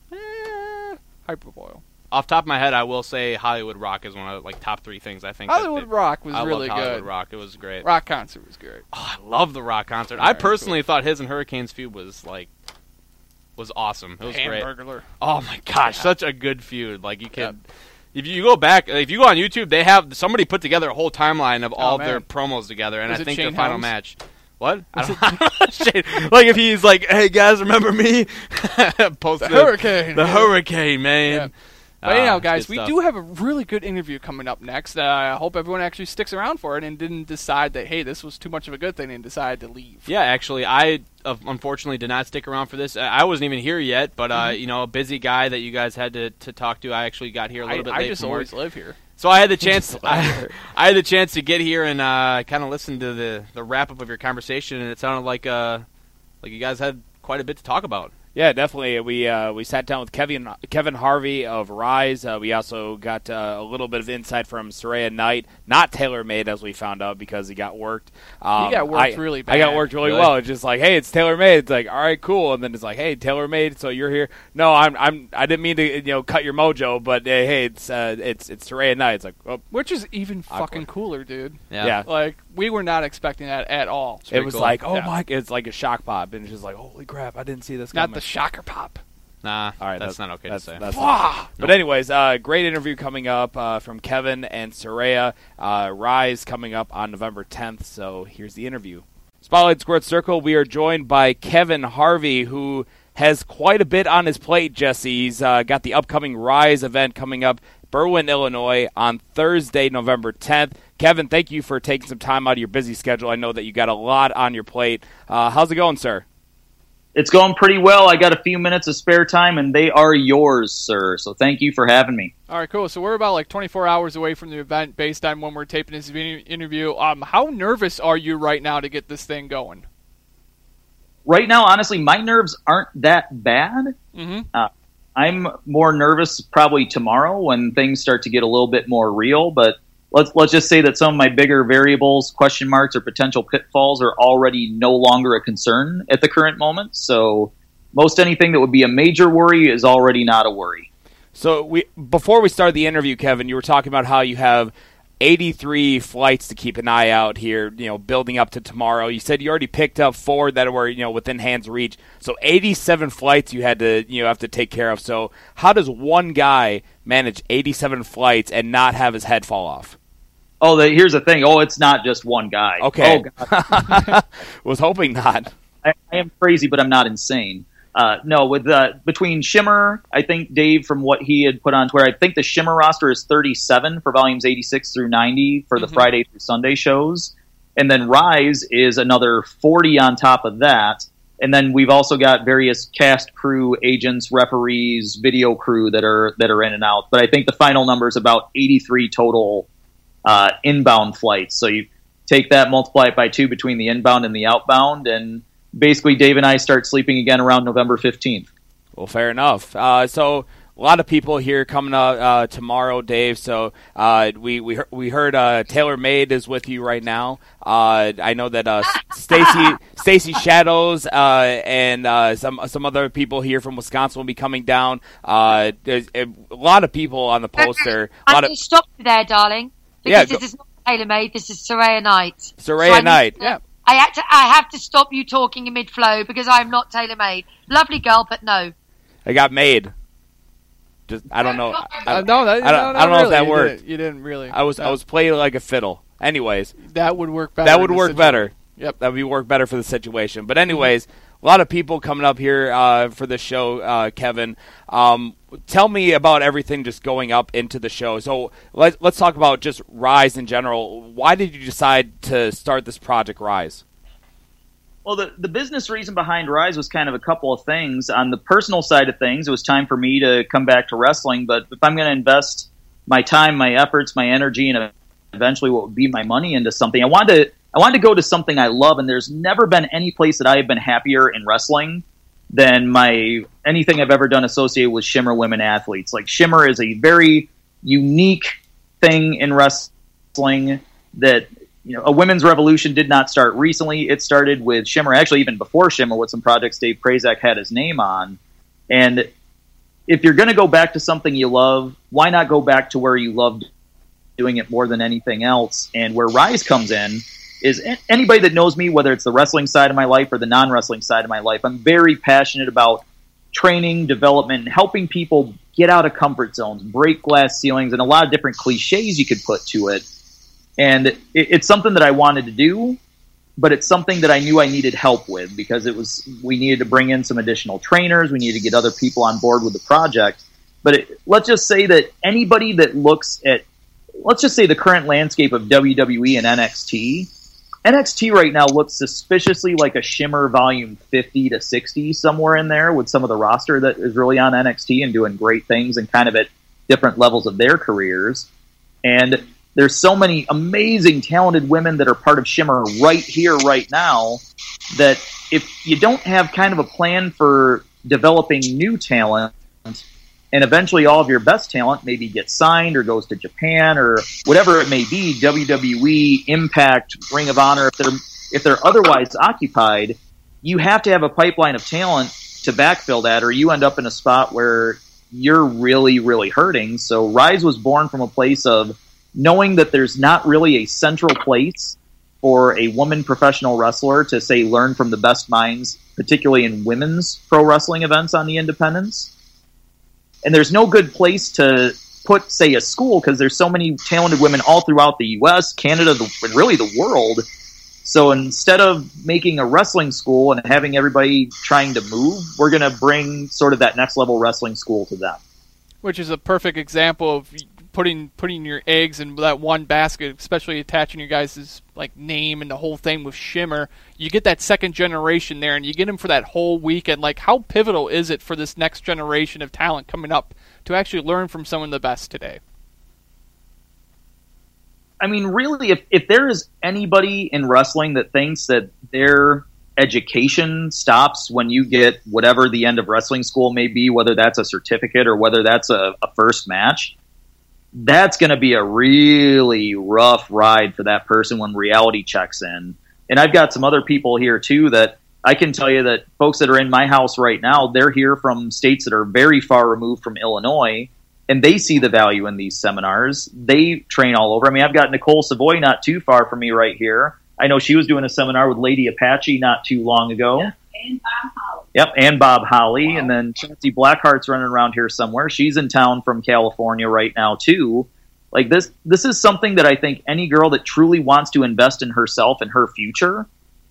Eh, Hyperboil. Off the top of my head, I will say Hollywood Rock is one of the like top three things I think. Hollywood Rock was I really loved Hollywood good. Rock, it was great. Rock concert was great. Oh, I love the Rock concert. All I personally right, cool. thought his and Hurricane's feud was like was awesome. It was Hamburglar. great. Oh my gosh, yeah. Such a good feud. Like you can, yeah. if you go back, if you go on YouTube, they have somebody put together a whole timeline of all oh, of their promos together, and was I think Shane the final Helms? match. What? I don't, like if he's like, "Hey guys, remember me?" Post the, the hurricane, the man. hurricane, man. Yeah. But anyhow, uh, guys, we do have a really good interview coming up next. Uh, I hope everyone actually sticks around for it and didn't decide that, hey, this was too much of a good thing and decided to leave. Yeah, actually, I uh, unfortunately did not stick around for this. I wasn't even here yet, but, uh, mm-hmm. you know, a busy guy that you guys had to, to talk to. I actually got here a little I, bit I late just from always work. live here. So I had the chance. I, I had the chance to get here and uh, kind of listen to the, the wrap up of your conversation, and it sounded like uh, like you guys had quite a bit to talk about. Yeah, definitely. We uh, we sat down with Kevin Kevin Harvey of Rise. Uh, we also got uh, a little bit of insight from Saraya Knight, not TaylorMade as we found out because he got worked. Um, he got worked I, really bad. I got worked really, really? well. It's just like, hey, it's TaylorMade. It's like, all right, cool. And then it's like, hey, TaylorMade. So you're here? No, I'm I'm I didn't mean to you know cut your mojo, but uh, hey, it's uh, it's it's Saraya Knight. It's like, oh, which is even awkward. fucking cooler, dude. Yeah. yeah. Like we were not expecting that at all. It was cool. like, oh yeah. my, it's like a shock pop, and it's just like, holy crap, I didn't see this Not coming. the shocker pop. Nah, All right, that's, that's not okay that's, to say. That's Wow. But anyways, uh, great interview coming up uh, from Kevin and Saraya. Uh, Rise coming up on November tenth, so here's the interview. Spotlight Sports Circle, we are joined by Kevin Harvey, who has quite a bit on his plate, Jesse. He's uh, got the upcoming Rise event coming up, Berwyn, Illinois, on Thursday, November tenth. Kevin, thank you for taking some time out of your busy schedule. I know that you got a lot on your plate. Uh, how's it going, sir? It's going pretty well. I got a few minutes of spare time, and they are yours, sir. So thank you for having me. All right, cool. So we're about like twenty-four hours away from the event based on when we're taping this interview. Um, how nervous are you right now to get this thing going? Right now, honestly, my nerves aren't that bad. Mm-hmm. Uh, I'm more nervous probably tomorrow when things start to get a little bit more real, but let's let's just say that some of my bigger variables, question marks, or potential pitfalls are already no longer a concern at the current moment. So most anything that would be a major worry is already not a worry. So we before we started the interview, Kevin, you were talking about how you have eighty-three flights to keep an eye out here, you know, building up to tomorrow. You said you already picked up four that were, you know, within hand's reach. So eighty-seven flights you had to, you know, have to take care of. So how does one guy manage eighty-seven flights and not have his head fall off? Oh, the, here's the thing. Oh, it's not just one guy. Okay. Oh, God. Was hoping not. I, I am crazy, but I'm not insane. Uh, no, with uh, between Shimmer, I think Dave, from what he had put on Twitter, I think the Shimmer roster is thirty-seven for volumes eighty-six through ninety for the mm-hmm. Friday through Sunday shows. And then Rise is another forty on top of that. And then we've also got various cast, crew, agents, referees, video crew that are that are in and out. But I think the final number is about eighty-three total uh, inbound flights. So you take that, multiply it by two between the inbound and the outbound, and basically Dave and I start sleeping again around November fifteenth. Well, fair enough. Uh, so a lot of people here coming up uh, tomorrow, Dave. So uh, we we we heard uh, Taylor Made is with you right now. Uh, I know that uh, Stacy Stacy Shadows uh, and uh, some some other people here from Wisconsin will be coming down. Uh, there's a lot of people on the poster. A lot I'm going to stop you there, darling. Because Yeah, this go- is not Taylor Made. This is Soraya Knight. Soraya So Knight. To, Yeah. I had to. I have to stop you talking in mid-flow because I'm not Taylor Made. Lovely girl, but no. I got made. Just I don't know. I, Uh, no, that, I don't, no, I don't know really. if that You worked. didn't, you didn't really. I was No. I was playing like a fiddle. Anyways, That would work better. that would in this work situation. better. Yep. That would work better for the situation. But anyways, a lot of people coming up here uh, for the show, uh, Kevin. Um, tell me about everything just going up into the show. So let's let's talk about just Rise in general. Why did you decide to start this project, Rise? Well, the, the business reason behind Rise was kind of a couple of things. On the personal side of things, it was time for me to come back to wrestling. But if I'm going to invest my time, my efforts, my energy, and eventually what would be my money into something, I wanted to I wanted to go to something I love. And there's never been any place that I have been happier in wrestling than my anything I've ever done associated with Shimmer women athletes. Like, Shimmer is a very unique thing in wrestling that, you know, a women's revolution did not start recently. It started with Shimmer, actually even before Shimmer, with some projects Dave Prazak had his name on. And if you're going to go back to something you love, why not go back to where you loved doing it more than anything else? And where Rise comes in is anybody that knows me, whether it's the wrestling side of my life or the non-wrestling side of my life, I'm very passionate about training, development, and helping people get out of comfort zones, break glass ceilings, and a lot of different cliches you could put to it. And it, it's something that I wanted to do, but it's something that I knew I needed help with, because it was we needed to bring in some additional trainers. We needed to get other people on board with the project. But it, let's just say that anybody that looks at, let's just say the current landscape of W W E and N X T, N X T right now looks suspiciously like a Shimmer volume fifty to sixty, somewhere in there, with some of the roster that is really on N X T and doing great things and kind of at different levels of their careers. And there's so many amazing, talented women that are part of Shimmer right here, right now, that if you don't have kind of a plan for developing new talent, and eventually all of your best talent maybe gets signed or goes to Japan or whatever it may be, W W E, Impact, Ring of Honor, if they're if they're otherwise occupied, you have to have a pipeline of talent to backfill that, or you end up in a spot where you're really, really hurting. So Rise was born from a place of knowing that there's not really a central place for a woman professional wrestler to, say, learn from the best minds, particularly in women's pro wrestling events on the independents. And there's no good place to put, say, a school, because there's so many talented women all throughout the U S, Canada, the, and really the world. So instead of making a wrestling school and having everybody trying to move, we're going to bring sort of that next level wrestling school to them. Which is a perfect example of putting putting your eggs in that one basket, especially attaching your guys' like name and the whole thing with Shimmer. You get that second generation there, and you get them for that whole weekend. Like, how pivotal is it for this next generation of talent coming up to actually learn from some of the best today? I mean, really, if, if there is anybody in wrestling that thinks that their education stops when you get whatever the end of wrestling school may be, whether that's a certificate or whether that's a, a first match, that's going to be a really rough ride for that person when reality checks in. And I've got some other people here too that I can tell you that folks that are in my house right now, they're here from states that are very far removed from Illinois, and they see the value in these seminars. They train all over. I mean, I've got Nicole Savoy not too far from me right here. I know she was doing a seminar with Lady Apache not too long ago. Yeah, and Bob Holly. Yep, and Bob Holly. Wow. And then Chauncey Blackheart's running around here somewhere. She's in town from California right now, too. Like, this this is something that I think any girl that truly wants to invest in herself and her future,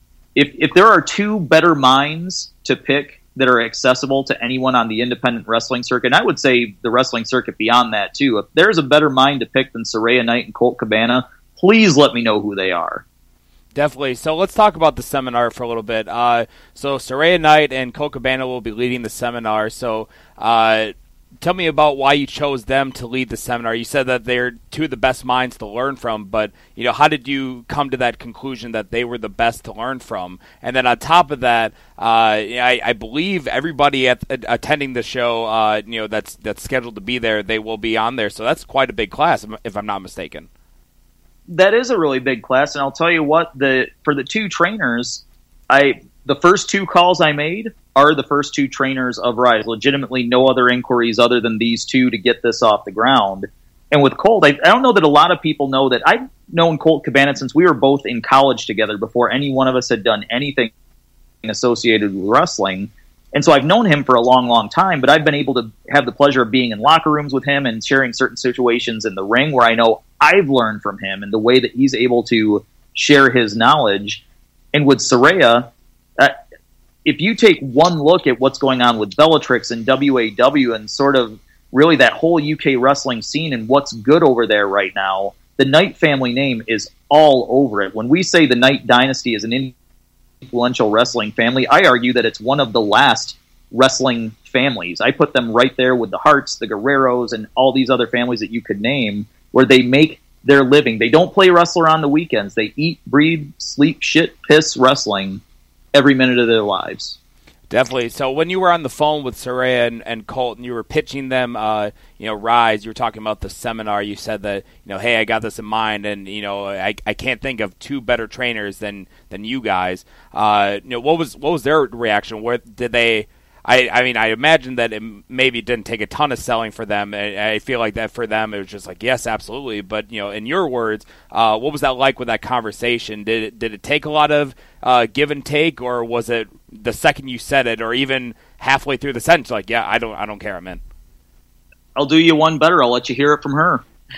if if there are two better minds to pick that are accessible to anyone on the independent wrestling circuit, and I would say the wrestling circuit beyond that, too, if there's a better mind to pick than Saraya Knight and Colt Cabana, please let me know who they are. Definitely. So let's talk about the seminar for a little bit. Uh, so Saraya Knight and Colt Cabana will be leading the seminar. So uh, tell me about why you chose them to lead the seminar. You said that they're two of the best minds to learn from, but you know, how did you come to that conclusion that they were the best to learn from? And then on top of that, uh, I, I believe everybody at, at attending the show, uh, you know, that's that's scheduled to be there, they will be on there. So that's quite a big class, if I'm not mistaken. That is a really big class, and I'll tell you what, the for the two trainers, I the first two calls I made are the first two trainers of Rise. Legitimately no other inquiries other than these two to get this off the ground. And with Colt, I, I don't know that a lot of people know that I've known Colt Cabana since we were both in college together before any one of us had done anything associated with wrestling. And so I've known him for a long, long time, but I've been able to have the pleasure of being in locker rooms with him and sharing certain situations in the ring where I know I've learned from him and the way that he's able to share his knowledge. And with Saraya, uh, if you take one look at what's going on with Bellatrix and W A W and sort of really that whole U K wrestling scene and what's good over there right now, the Knight family name is all over it. When we say the Knight dynasty is an influential wrestling family, I argue that it's one of the last wrestling families. I put them right there with the Harts, the Guerreros, and all these other families that you could name, where they make their living. They don't play wrestler on the weekends. They eat, breathe, sleep, shit, piss wrestling every minute of their lives. Definitely. So when you were on the phone with Saraya and, and Colt and you were pitching them, uh, you know, Rise, you were talking about the seminar, you said that, you know, hey, I got this in mind, and, you know, I, I can't think of two better trainers than, than you guys. Uh, you know, what was what was their reaction? Where did they... I, I mean, I imagine that it maybe didn't take a ton of selling for them. I, I feel like that for them, it was just like, yes, absolutely. But, you know, in your words, uh, what was that like with that conversation? Did it, did it take a lot of uh, give and take, or was it the second you said it, or even halfway through the sentence, like, yeah, I don't I don't care, I'm in? I'll do you one better. I'll let you hear it from her.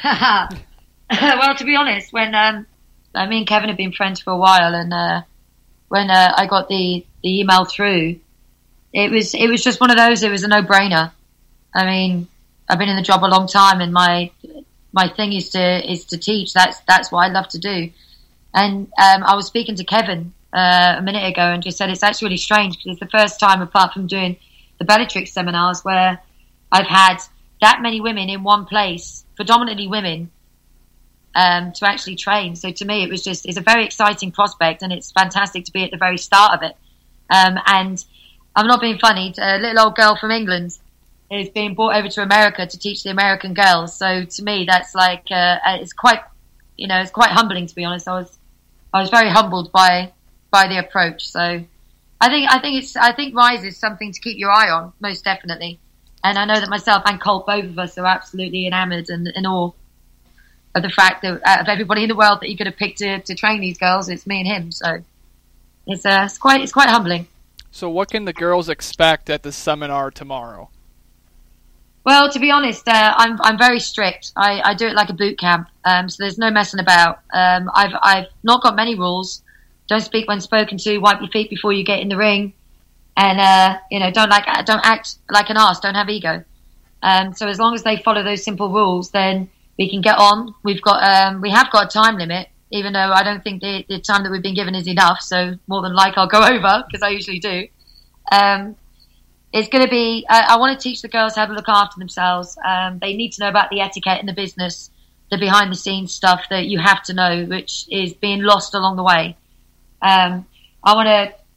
Well, to be honest, when um, I mean, Kevin had been friends for a while, and uh, when uh, I got the, the email through, It was it was just one of those. It was a no-brainer. I mean, I've been in the job a long time, and my my thing is to is to teach. That's that's what I love to do. And um, I was speaking to Kevin uh, a minute ago, and just said it's actually really strange because it's the first time, apart from doing the Bellatrix seminars, where I've had that many women in one place, predominantly women, um, to actually train. So to me, it was just it's a very exciting prospect, and it's fantastic to be at the very start of it. Um, and I'm not being funny. A little old girl from England is being brought over to America to teach the American girls. So to me, that's like uh, it's quite, you know, it's quite humbling, to be honest. I was, I was very humbled by by the approach. So I think I think it's I think Rise is something to keep your eye on, most definitely. And I know that myself and Colt, both of us, are absolutely enamoured and in awe of the fact that out of everybody in the world that he could have picked to, to train these girls, it's me and him. So it's uh, it's quite it's quite humbling. So what can the girls expect at the seminar tomorrow? Well, to be honest, uh, I'm I'm very strict. I, I do it like a boot camp, um, so there's no messing about. Um, I've I've not got many rules. Don't speak when spoken to. Wipe your feet before you get in the ring, and uh, you know don't like don't act like an arse. Don't have ego. Um, so as long as they follow those simple rules, then we can get on. We've got um, we have got a time limit. Even though I don't think the, the time that we've been given is enough, so more than like I'll go over, because I usually do. Um, it's going to be, I, I want to teach the girls how to look after themselves. Um, they need to know about the etiquette in the business, the behind the scenes stuff that you have to know, which is being lost along the way. Um, I want to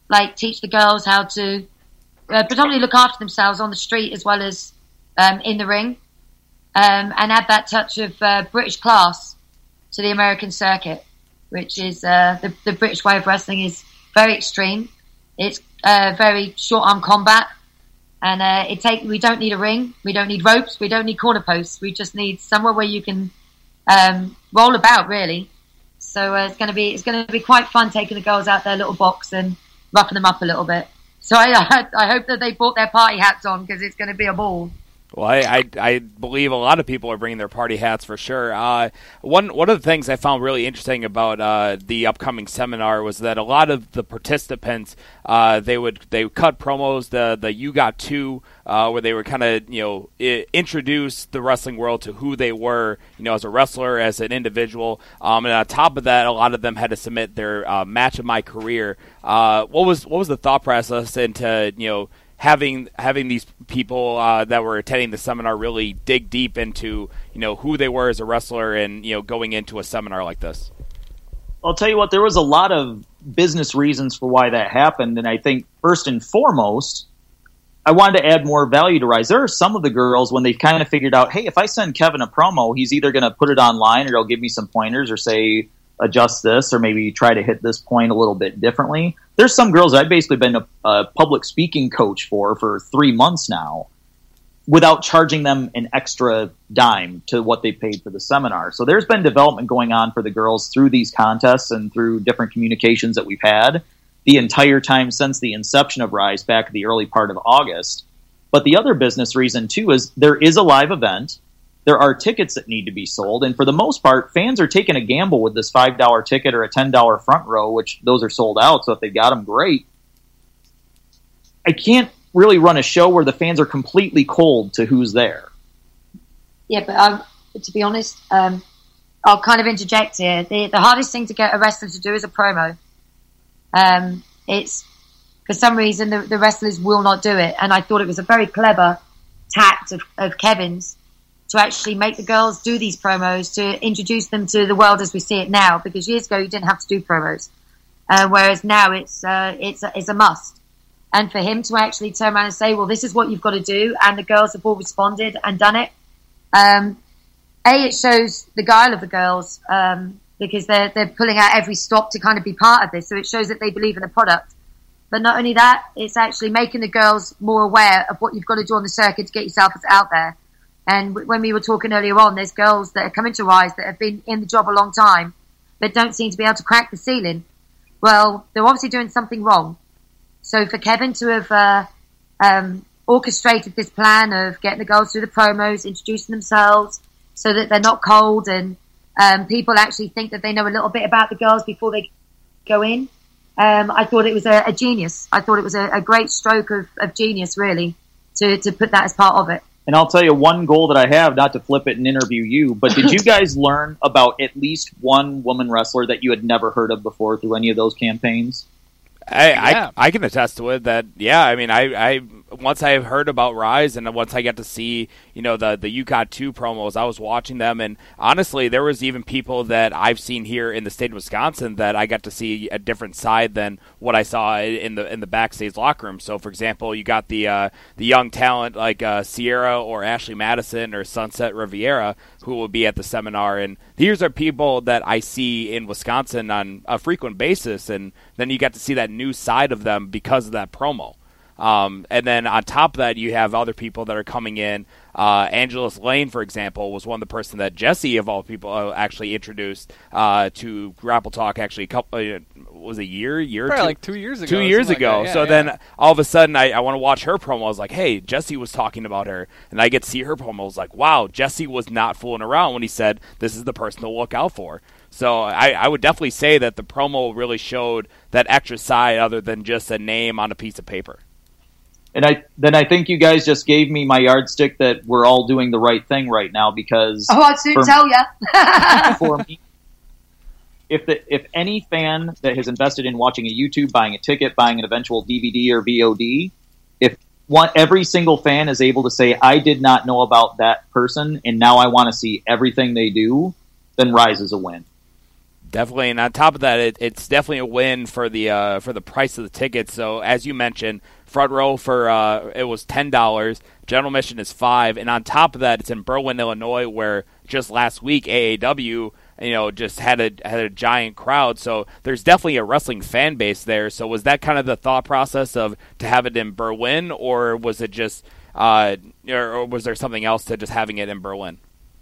like teach the girls how to uh, predominantly look after themselves on the street as well as um, in the ring, um, and add that touch of uh, British class to the American circuit, which is uh, the, the British way of wrestling is very extreme. It's uh, very short arm combat, and uh, it take we don't need a ring, we don't need ropes, we don't need corner posts. We just need somewhere where you can um, roll about, really. So uh, it's going to be it's going to be quite fun taking the girls out their little box and roughing them up a little bit. So I I, I hope that they brought their party hats on, because it's going to be a ball. Well, I, I, I believe a lot of people are bringing their party hats for sure. Uh, one one of the things I found really interesting about uh, the upcoming seminar was that a lot of the participants uh, they would they would cut promos. The the You Got Two, uh, where they would kind of you know I- introduce the wrestling world to who they were, you know, as a wrestler, as an individual. Um, and on top of that, a lot of them had to submit their uh, match of my career. Uh, what was what was the thought process into you know? having having these people uh, that were attending the seminar really dig deep into you know who they were as a wrestler, and you know going into a seminar like this? I'll tell you what, there was a lot of business reasons for why that happened, and I think first and foremost, I wanted to add more value to Rise. There are some of the girls, when they kind of figured out, hey, if I send Kevin a promo, he's either going to put it online or he'll give me some pointers or say adjust this or maybe try to hit this point a little bit differently. There's some girls I've basically been a, a public speaking coach for for three months now without charging them an extra dime to what they paid for the seminar. So there's been development going on for the girls through these contests and through different communications that we've had the entire time since the inception of Rise back at the early part of August. But the other business reason, too, is there is a live event. There are tickets that need to be sold, and for the most part, fans are taking a gamble with this five dollar ticket or a ten dollar front row, which those are sold out, so if they got them, great. I can't really run a show where the fans are completely cold to who's there. Yeah, but um, to be honest, um, I'll kind of interject here. The, the hardest thing to get a wrestler to do is a promo. Um, it's, for some reason, the, the wrestlers will not do it, and I thought it was a very clever tact of, of Kevin's to actually make the girls do these promos, to introduce them to the world as we see it now, because years ago you didn't have to do promos, uh, whereas now it's uh, it's, a, it's a must. And for him to actually turn around and say, well, this is what you've got to do, and the girls have all responded and done it, um, A, it shows the guile of the girls, um, because they're, they're pulling out every stop to kind of be part of this, so it shows that they believe in the product. But not only that, it's actually making the girls more aware of what you've got to do on the circuit to get yourself out there. And when we were talking earlier on, there's girls that are coming to Rise that have been in the job a long time, but don't seem to be able to crack the ceiling. Well, they're obviously doing something wrong. So for Kevin to have uh, um, orchestrated this plan of getting the girls through the promos, introducing themselves so that they're not cold, and um, people actually think that they know a little bit about the girls before they go in, um, I thought it was a, a genius. I thought it was a, a great stroke of, of genius, really, to, to put that as part of it. And I'll tell you one goal that I have, not to flip it and interview you, but did you guys learn about at least one woman wrestler that you had never heard of before through any of those campaigns? I, Yeah. I I can attest to it that, yeah, I mean, I, I once I heard about Rise and once I got to see, you know, the, the You Got Two promos, I was watching them, and honestly, there was even people that I've seen here in the state of Wisconsin that I got to see a different side than what I saw in the in the backstage locker room. So, for example, you got the uh, the young talent like uh, Sierra or Ashley Madison or Sunset Riviera who will be at the seminar, and these are people that I see in Wisconsin on a frequent basis, and then you got to see that new side of them because of that promo. Um, and then on top of that, you have other people that are coming in. Uh, Angelus Lane, for example, was one of the person that Jesse, of all people, uh, actually introduced uh, to Grapple Talk. Actually, a couple uh, was a year, year, Probably two, like two years ago. two years something ago. like that. Yeah, so yeah. then all of a sudden, I, I want to watch her promo. I was like, hey, Jesse was talking about her, and I get to see her promo. I was like, wow, Jesse was not fooling around when he said this is the person to look out for. So I, I would definitely say that the promo really showed that extra side other than just a name on a piece of paper. And I then I think you guys just gave me my yardstick that we're all doing the right thing right now, because Oh, I'd soon for, tell ya. for me, if the if any fan that has invested in watching a YouTube, buying a ticket, buying an eventual D V D or V O D, if one every single fan is able to say, I did not know about that person and now I want to see everything they do, then Rise is a win. Definitely, and on top of that, it, it's definitely a win for the uh, for the price of the tickets. So, as you mentioned, front row for uh, it was ten dollars. General admission is five, and on top of that, it's in Berwyn, Illinois, where just last week A A W, you know, just had a had a giant crowd. So there's definitely a wrestling fan base there. So was that kind of the thought process of to have it in Berwyn, or was it just, uh, or, or was there something else to just having it in Berwyn?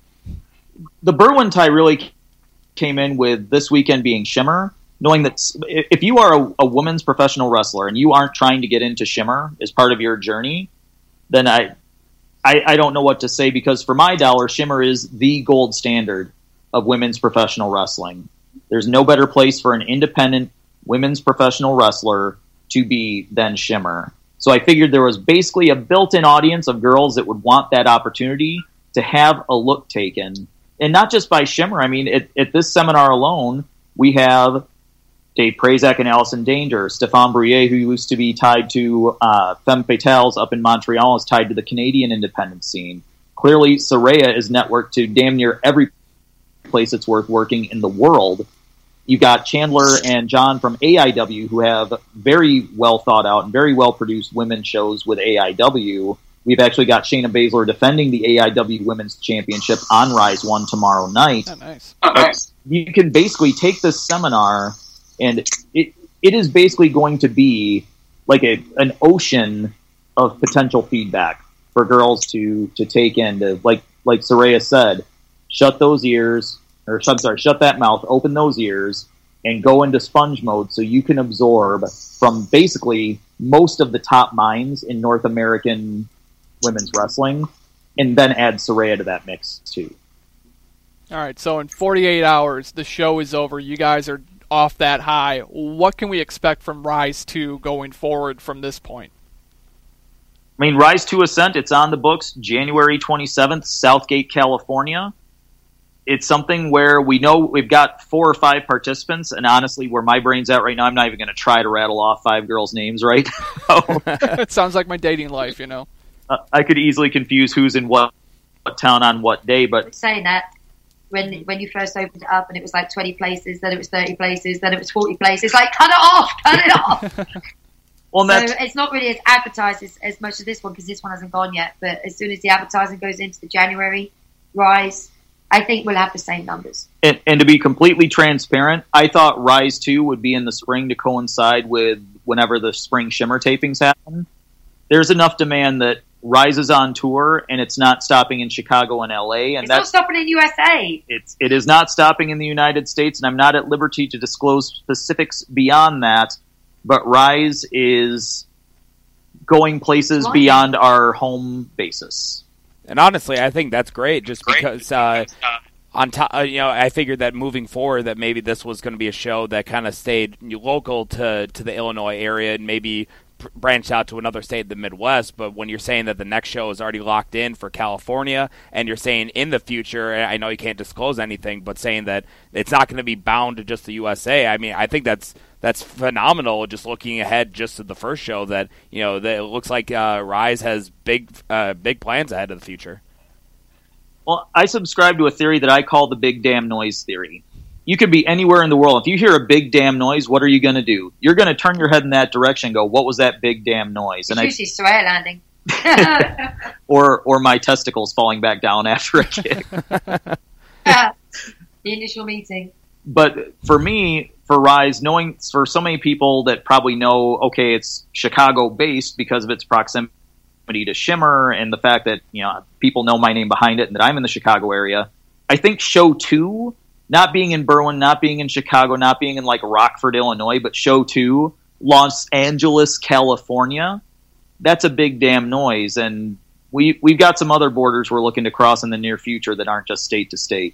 The Berwyn tie really came in with this weekend being Shimmer, knowing that if you are a, a women's professional wrestler and you aren't trying to get into Shimmer as part of your journey, then I, I, I don't know what to say, because for my dollar, Shimmer is the gold standard of women's professional wrestling. There's no better place for an independent women's professional wrestler to be than Shimmer. So I figured there was basically a built-in audience of girls that would want that opportunity to have a look taken. And not just by Shimmer. I mean, at, at this seminar alone, we have Dave Prazak and Allison Danger. Stephane Brouillet, who used to be tied to uh, Femme Fatales up in Montreal, is tied to the Canadian independent scene. Clearly, Saraya is networked to damn near every place it's worth working in the world. You've got Chandler and John from A I W, who have very well thought out and very well produced women's shows with A I W. We've actually got Shayna Baszler defending the A I W Women's Championship on Rise one tomorrow night. Oh, nice. But you can basically take this seminar, and it it is basically going to be like a an ocean of potential feedback for girls to to take in. To, like like Saraya said, shut those ears, or I'm sorry, shut that mouth, open those ears, and go into sponge mode so you can absorb from basically most of the top minds in North American women's wrestling, and then add Saraya to that mix too. All right, so in forty-eight hours, the show is over. You guys are off that high. What can we expect from Rise two going forward from this point? I mean, Rise two Ascent, it's on the books January twenty-seventh, Southgate, California. It's something where we know we've got four or five participants, and honestly, where my brain's at right now, I'm not even going to try to rattle off five girls' names right now. It sounds like my dating life, you know. Uh, I could easily confuse who's in what, what town on what day, but saying that when when you first opened it up and it was like twenty places, then it was thirty places, then it was forty places. Like, cut it off, cut it off. well, so that's, it's not really as advertised as, as much as this one, because this one hasn't gone yet. But as soon as the advertising goes into the January Rise, I think we'll have the same numbers. And, and to be completely transparent, I thought Rise two would be in the spring to coincide with whenever the spring Shimmer tapings happen. There's enough demand that Rise is on tour, and it's not stopping in Chicago and L A. And it's that's, not stopping in U S A. It's, it is not stopping in the United States, and I'm not at liberty to disclose specifics beyond that, but Rise is going places Why? beyond our home basis. And honestly, I think that's great, just because uh, on top, uh, you know, I figured that moving forward, that maybe this was going to be a show that kind of stayed local to to the Illinois area, and maybe branch out to another state in the Midwest. But when you're saying that the next show is already locked in for California, and you're saying in the future, I know you can't disclose anything, but saying that it's not going to be bound to just the U S A, I mean, I think that's that's phenomenal. Just looking ahead, just to the first show, that you know, that it looks like uh, Rise has big uh, big plans ahead of the future. Well, I subscribe to a theory that I call the big damn noise theory. You could be anywhere in the world. If you hear a big damn noise, what are you going to do? You're going to turn your head in that direction and go, what was that big damn noise? It's And usually Saraya landing. I, or or my testicles falling back down after a kick. The initial meeting. But for me, for Rise, knowing for so many people that probably know, okay, it's Chicago-based because of its proximity to Shimmer and the fact that, you know, people know my name behind it and that I'm in the Chicago area, I think show two, not being in Berwyn, not being in Chicago, not being in like Rockford, Illinois, but show two, Los Angeles, California, that's a big damn noise. And we, we've got some other borders we're looking to cross in the near future that aren't just state to state.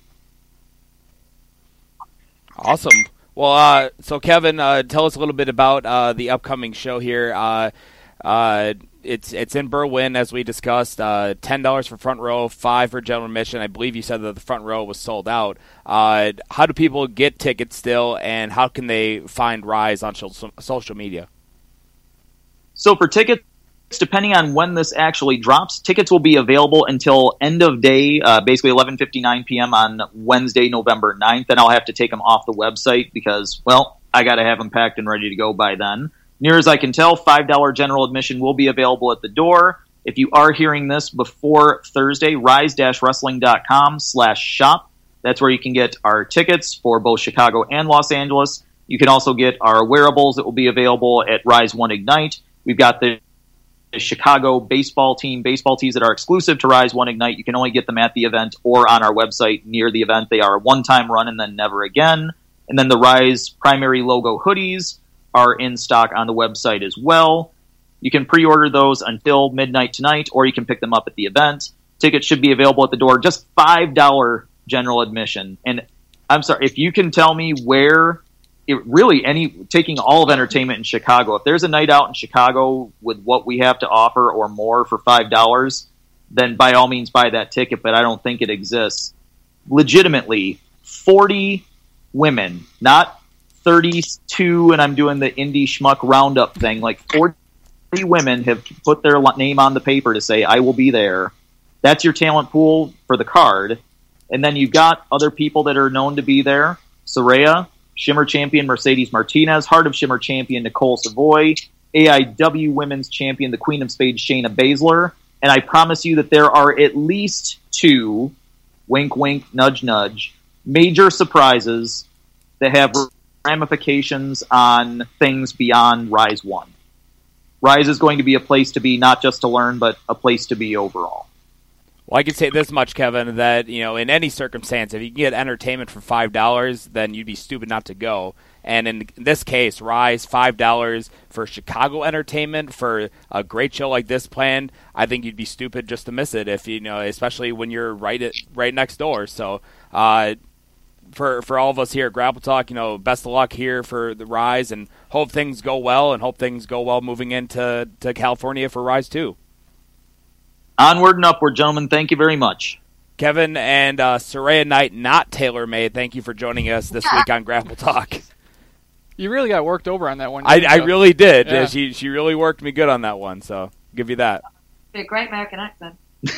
Awesome. Well, uh, so Kevin, uh, tell us a little bit about uh, the upcoming show here. Uh, uh, it's it's in Berwyn, as we discussed. Uh, Ten dollars for front row, five for general admission. I believe you said that the front row was sold out. Uh, how do people get tickets still, and how can they find Rise on social media? So for tickets, depending on when this actually drops, tickets will be available until end of day, uh, basically eleven fifty-nine p.m. on Wednesday, November ninth. Then I'll have to take them off the website because, well, I got to have them packed and ready to go by then. Near as I can tell, five dollars general admission will be available at the door. If you are hearing this before Thursday, rise dash wrestling dot com slash shop. That's where you can get our tickets for both Chicago and Los Angeles. You can also get our wearables that will be available at Rise One Ignite. We've got the Chicago baseball team baseball tees that are exclusive to Rise One Ignite. You can only get them at the event or on our website near the event. They are a one-time run and then never again. And then the Rise primary logo hoodies are in stock on the website as well. You can pre-order those until midnight tonight, or you can pick them up at the event. Tickets should be available at the door. Just five dollars general admission. And I'm sorry, if you can tell me where, it really, any taking all of entertainment in Chicago, if there's a night out in Chicago with what we have to offer or more for five dollars, then by all means buy that ticket, but I don't think it exists. Legitimately, forty women, not thirty-two, and I'm doing the indie schmuck roundup thing, like forty women have put their name on the paper to say, I will be there. That's your talent pool for the card. And then you've got other people that are known to be there. Saraya, Shimmer Champion Mercedes Martinez, Heart of Shimmer Champion Nicole Savoy, A I W Women's Champion, the Queen of Spades, Shayna Baszler. And I promise you that there are at least two, wink, wink, nudge, nudge, major surprises that have ramifications on things beyond Rise One. Rise is going to be a place to be, not just to learn, but a place to be overall. Well, I can say this much, Kevin, that, you know, in any circumstance, if you can get entertainment for five dollars, then you'd be stupid not to go. And in this case, Rise, five dollars for Chicago entertainment, for a great show like this planned, I think you'd be stupid just to miss it, if you know, especially when you're right at, right next door. So, uh, for for all of us here at Grapple Talk, you know, best of luck here for the Rise, and hope things go well, and hope things go well moving into to California for Rise two. Onward and upward, gentlemen. Thank you very much. Kevin and uh, Saraya Knight, not TaylorMade, thank you for joining us this week on Grapple Talk. You really got worked over on that one. I, I really did. Yeah. She she really worked me good on that one, so I'll give you that. A great American accent.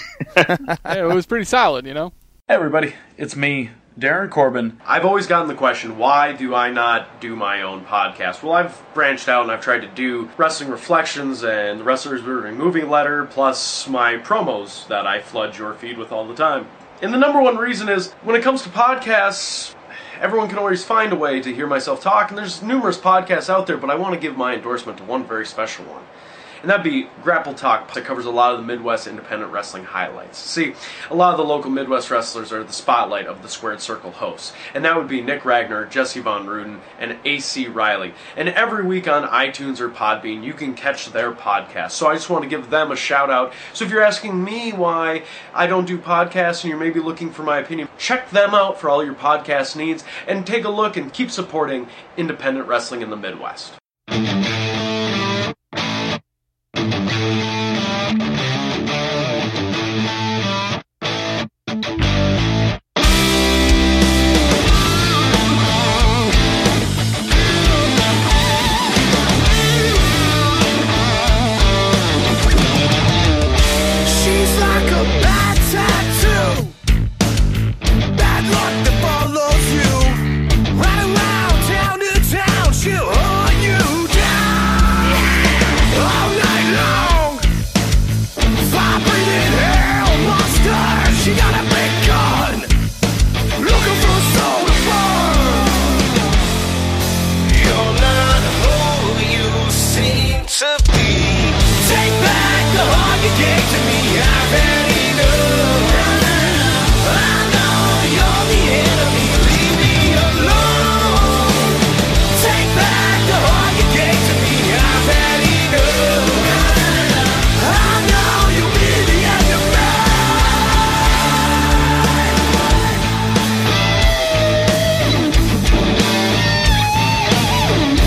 Yeah, it was pretty solid, you know? Hey everybody, it's me, Darren Corbin. I've always gotten the question, why do I not do my own podcast? Well, I've branched out and I've tried to do Wrestling Reflections and the Wrestlers We're Movie Letter, plus my promos that I flood your feed with all the time. And the number one reason is, when it comes to podcasts, everyone can always find a way to hear myself talk, and there's numerous podcasts out there, but I want to give my endorsement to one very special one. And that'd be Grapple Talk, that covers a lot of the Midwest independent wrestling highlights. See, a lot of the local Midwest wrestlers are the spotlight of the Squared Circle hosts. And that would be Nick Ragnar, Jesse Von Ruden, and A C Riley. And every week on iTunes or Podbean, you can catch their podcast. So I just want to give them a shout out. So if you're asking me why I don't do podcasts and you're maybe looking for my opinion, check them out for all your podcast needs, and take a look and keep supporting independent wrestling in the Midwest.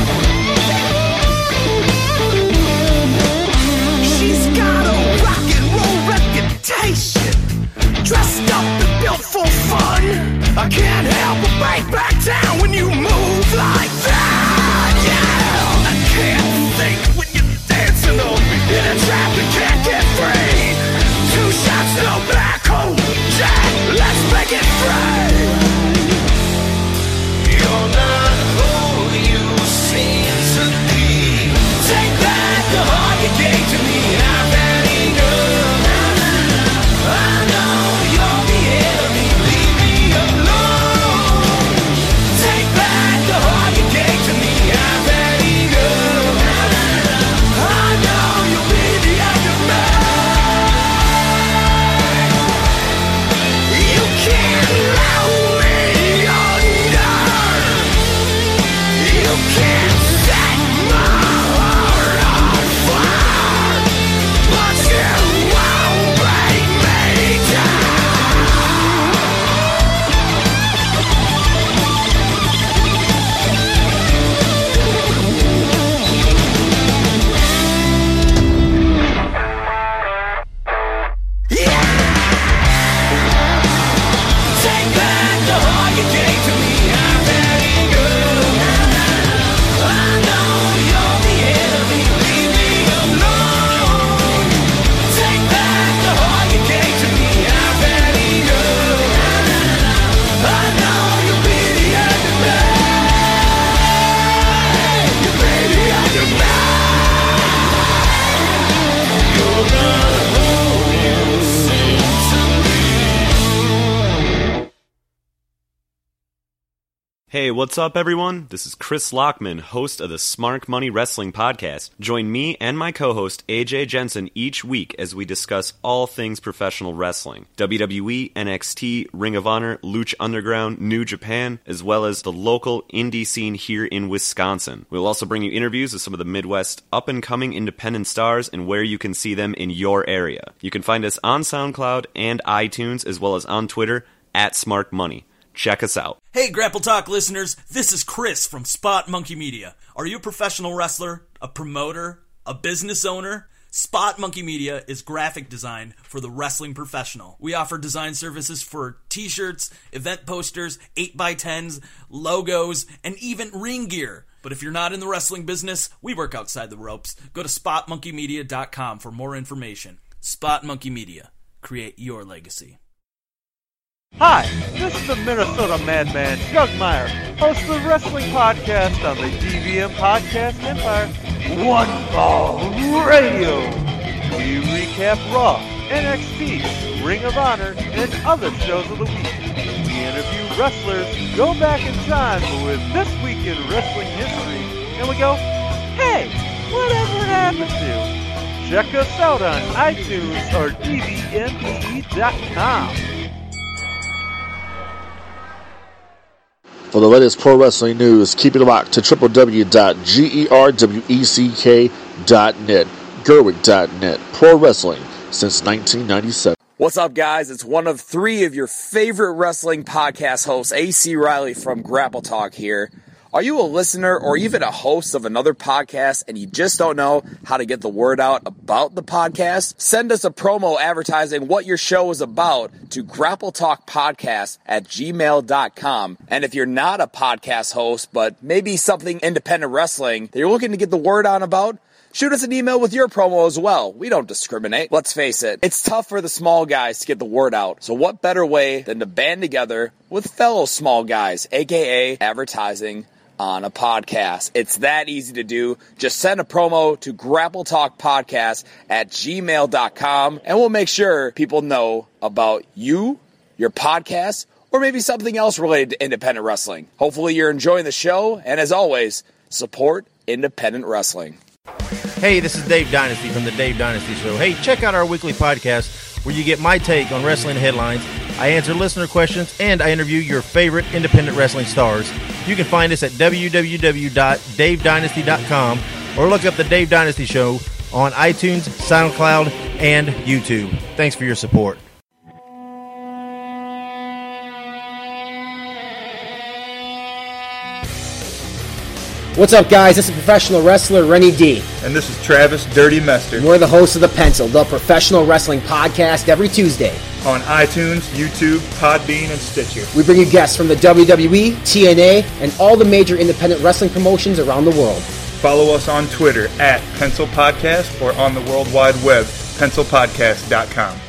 She's got a rock and Hey, what's up, everyone? This is Chris Lockman, host of the Smart Money Wrestling Podcast. Join me and my co-host, A J Jensen, each week as we discuss all things professional wrestling. W W E, N X T, Ring of Honor, Lucha Underground, New Japan, as well as the local indie scene here in Wisconsin. We'll also bring you interviews with some of the Midwest up-and-coming independent stars and where you can see them in your area. You can find us on SoundCloud and iTunes, as well as on Twitter, at Smart Money. Check us out. Hey, Grapple Talk listeners, this is Chris from Spot Monkey Media. Are you a professional wrestler, a promoter, a business owner? Spot Monkey Media is graphic design for the wrestling professional. We offer design services for t-shirts, event posters, eight by tens, logos, and even ring gear. But if you're not in the wrestling business, we work outside the ropes. Go to spot monkey media dot com for more information. Spot Monkey Media. Create your legacy. Hi, this is the Minnesota Madman, Doug Meyer, host of the wrestling podcast on the D V M Podcast Empire, One Ball Radio. We recap Raw, N X T, Ring of Honor, and other shows of the week. We interview wrestlers, go back in time with This Week in Wrestling History, and we go, hey, whatever happened to? Check us out on iTunes or D V M P dot com. For the latest pro wrestling news, keep it locked to w w w dot gerweck dot net, gerwick dot net, pro wrestling since nineteen ninety-seven. What's up, guys? It's one of three of your favorite wrestling podcast hosts, A C Riley from Grapple Talk here. Are you a listener or even a host of another podcast and you just don't know how to get the word out about the podcast? Send us a promo advertising what your show is about to grappletalkpodcast at gmail dot com. And if you're not a podcast host, but maybe something independent wrestling that you're looking to get the word on about, shoot us an email with your promo as well. We don't discriminate. Let's face it, it's tough for the small guys to get the word out. So what better way than to band together with fellow small guys, aka advertising on a podcast. It's that easy to do. Just send a promo to grappletalkpodcast at gmail dot com and we'll make sure people know about you, your podcast, or maybe something else related to independent wrestling. Hopefully you're enjoying the show, and as always, support independent wrestling. Hey, this is Dave Dynasty from the Dave Dynasty Show. Hey, check out our weekly podcast where you get my take on wrestling headlines. I answer listener questions, and I interview your favorite independent wrestling stars. You can find us at w w w dot dave dynasty dot com or look up the Dave Dynasty Show on iTunes, SoundCloud, and YouTube. Thanks for your support. What's up, guys? This is professional wrestler Rennie D. And this is Travis Dirty Mester. And we're the hosts of The Pencil, the professional wrestling podcast every Tuesday. On iTunes, YouTube, Podbean, and Stitcher. We bring you guests from the W W E, T N A, and all the major independent wrestling promotions around the world. Follow us on Twitter at Pencil Podcast or on the World Wide Web, pencil podcast dot com.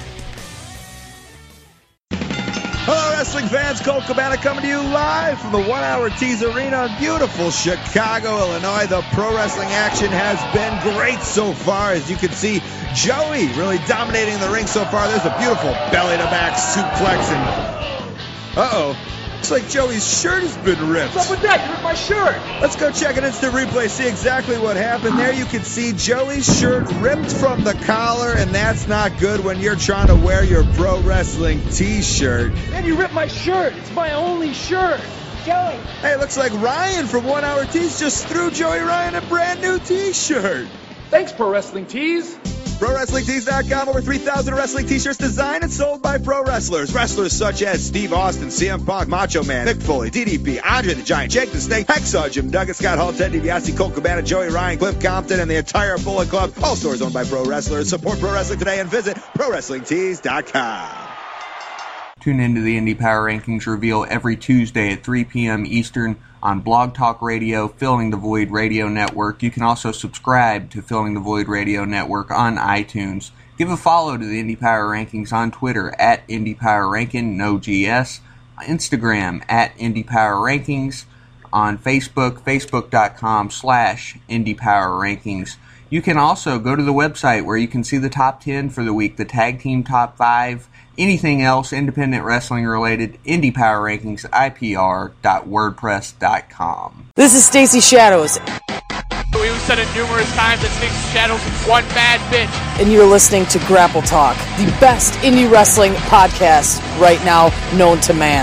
Hello, wrestling fans. Colt Cabana coming to you live from the One Hour Tease Arena in beautiful Chicago, Illinois. The pro wrestling action has been great so far. As you can see, Joey really dominating the ring so far. There's a beautiful belly-to-back suplex. And uh-oh. Looks like Joey's shirt has been ripped. What's up with that? You ripped my shirt. Let's go check an instant replay, see exactly what happened. There you can see Joey's shirt ripped from the collar, and that's not good when you're trying to wear your pro wrestling t-shirt. Man, you ripped my shirt. It's my only shirt. Joey. Hey, looks like Ryan from One Hour Tees just threw Joey Ryan a brand new t-shirt. Thanks, Pro Wrestling Tees. Pro Wrestling Tees dot com, over three thousand wrestling t-shirts designed and sold by pro wrestlers. Wrestlers such as Steve Austin, C M Punk, Macho Man, Mick Foley, D D P, Andre the Giant, Jake the Snake, Hacksaw, Jim Duggan, Scott Hall, Ted DiBiase, Colt Cabana, Joey Ryan, Cliff Compton, and the entire Bullet Club. All stores owned by pro wrestlers. Support pro wrestling today and visit Pro Wrestling Tees dot com. Tune into the Indie Power Rankings reveal every Tuesday at three p.m. Eastern on Blog Talk Radio, Filling the Void Radio Network. You can also subscribe to Filling the Void Radio Network on iTunes. Give a follow to the Indie Power Rankings on Twitter at Indie Power Ranking, no G S, Instagram at Indie Power Rankings, on Facebook, facebook dot com slash Indie Power Rankings. You can also go to the website where you can see the top ten for the week, the tag team top five, anything else independent wrestling related, Indie Power Rankings, I P R dot wordpress dot com. This is Stacy Shadows. We've said it numerous times that Stacy Shadows is one bad bitch. And you're listening to Grapple Talk, the best indie wrestling podcast right now known to man.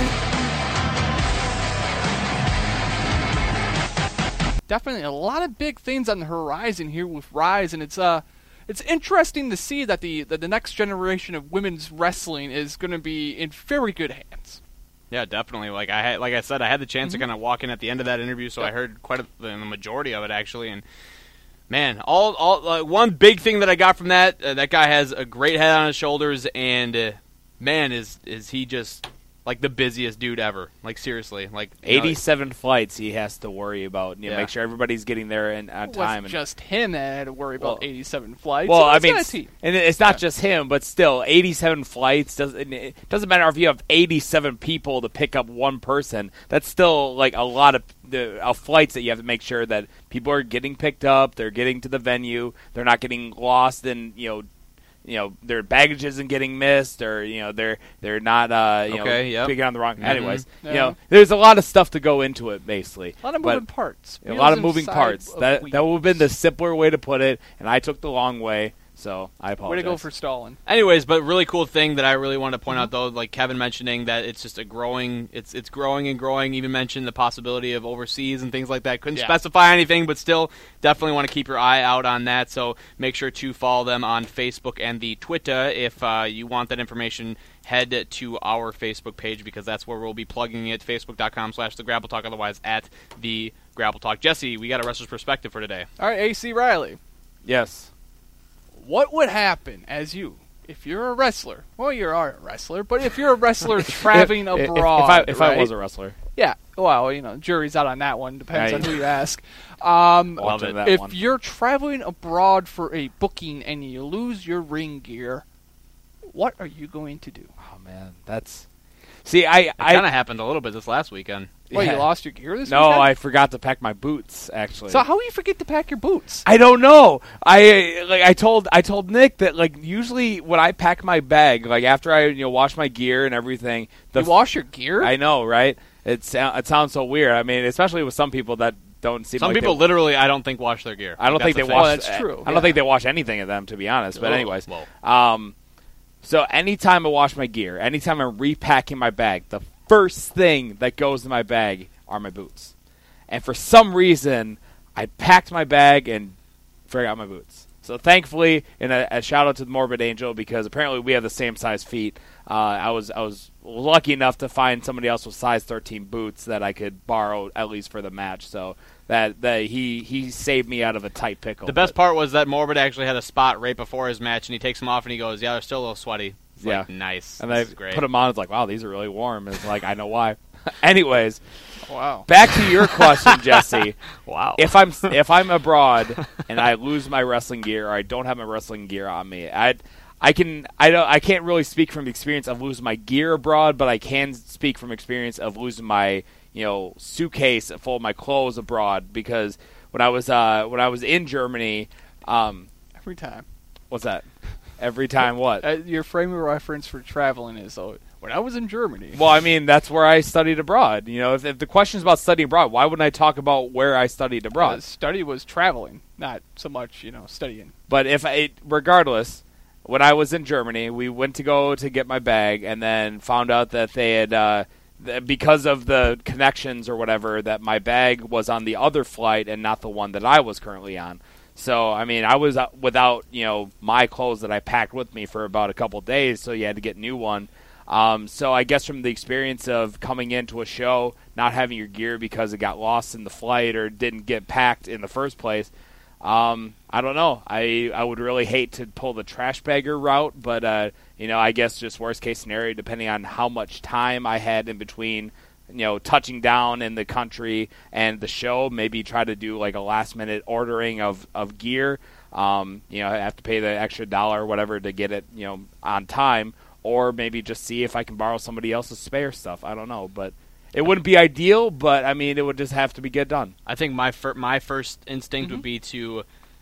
Definitely a lot of big things on the horizon here with Rise, and it's uh, it's interesting to see that the that the next generation of women's wrestling is going to be in very good hands. Yeah, definitely. Like I had, like I said, I had the chance Mm-hmm. to kind of walk in at the end of that interview, so yep. I heard quite a, the majority of it actually. And man, all all uh, one big thing that I got from that, uh, that guy has a great head on his shoulders, and uh, man, is is he just like the busiest dude ever? Like seriously, like eighty-seven know, flights he has to worry about. You know, yeah. make sure everybody's getting there in, on it time. It and, just him that had to worry about well, eighty-seven flights. Well, so I mean, team. and it's not yeah. just him, but still, eighty-seven flights doesn't. It doesn't matter if you have eighty-seven people to pick up one person. That's still like a lot of the uh, flights that you have to make sure that people are getting picked up. They're getting to the venue. They're not getting lost in you know. You know, their baggage isn't getting missed, or you know, they're they're not uh, you okay, know yep. picking on the wrong. Mm-hmm. Anyways, yeah. you know, there's a lot of stuff to go into it, basically. A lot of but moving parts. A lot of Wheels moving inside parts. of That wheels. that would have been the simpler way to put it, and I took the long way. So I apologize. Way to go for stalling. Anyways, but really cool thing that I really want to point mm-hmm. out, though, like Kevin mentioning that it's just a growing, it's it's growing and growing. Even mentioned the possibility of overseas and things like that. Couldn't yeah. specify anything, but still definitely want to keep your eye out on that. So make sure to follow them on Facebook and the Twitter. If uh, you want that information, head to our Facebook page because that's where we'll be plugging it. Facebook.com slash The Grapple Talk. Otherwise, at The Grapple Talk. Jesse, we got a wrestler's perspective for today. All right, A C Riley. Yes. What would happen as you, if you're a wrestler? Well, you are a wrestler, but if you're a wrestler traveling if, abroad, if, I, if right? I was a wrestler, yeah. Well, you know, jury's out on that one. Depends right. on who you ask. Um, Love it. If one. you're traveling abroad for a booking and you lose your ring gear, what are you going to do? Oh man, that's see, I it I kind of happened a little bit this last weekend. Well, yeah. you lost your gear this no, weekend? I forgot to pack my boots. Actually, so how do you forget to pack your boots? I don't know. I like I told I told Nick that like usually when I pack my bag, like after I you know wash my gear and everything, the you wash your gear. I know, right? It it sounds so weird. I mean, especially with some people that don't seem. Some like people they, literally, I don't think wash their gear. I don't like, think they the wash. Oh, that's true. I yeah. don't think they wash anything of them, to be honest. But oh, anyways, whoa. um, so anytime I wash my gear, anytime I'm repacking my bag, the first thing that goes in my bag are my boots. And for some reason, I packed my bag and forgot my boots. So thankfully, and a, a shout out to the Morbid Angel because apparently we have the same size feet. Uh, I was I was lucky enough to find somebody else with size thirteen boots that I could borrow at least for the match. So that that he he saved me out of a tight pickle. The best but, part was that Morbid actually had a spot right before his match, and he takes them off and he goes, "Yeah, they're still a little sweaty." It's yeah, like, nice. And this I is great. put them on. It's like, wow, these are really warm. And it's like, I know why. Anyways, wow. Back to your question, Jesse. Wow. If I'm if I'm abroad and I lose my wrestling gear or I don't have my wrestling gear on me, I I can I don't I can't really speak from the experience of losing my gear abroad, but I can speak from experience of losing my you know suitcase full of my clothes abroad because when I was uh when I was in Germany, um, every time. What's that? Every time what? Uh, your frame of reference for traveling is oh, when I was in Germany. Well, I mean, that's where I studied abroad. You know, if, if the question is about studying abroad, why wouldn't I talk about where I studied abroad? Uh, study was traveling, not so much, you know, studying. But if I, regardless, when I was in Germany, we went to go to get my bag and then found out that they had, uh, th- because of the connections or whatever, that my bag was on the other flight and not the one that I was currently on. So, I mean, I was uh, without, you know, my clothes that I packed with me for about a couple of days, so you had to get a new one. Um, so I guess from the experience of coming into a show, not having your gear because it got lost in the flight or didn't get packed in the first place, um, I don't know. I, I would really hate to pull the trash bagger route, but, uh, you know, I guess just worst case scenario, depending on how much time I had in between, you know, touching down in the country and the show, maybe try to do like a last minute ordering of, of gear. Um, you know, I have to pay the extra dollar or whatever to get it, you know, on time, or maybe just see if I can borrow somebody else's spare stuff. I don't know, but it wouldn't be ideal, but I mean, it would just have to be get done. I think my fir- my first instinct mm-hmm. would be to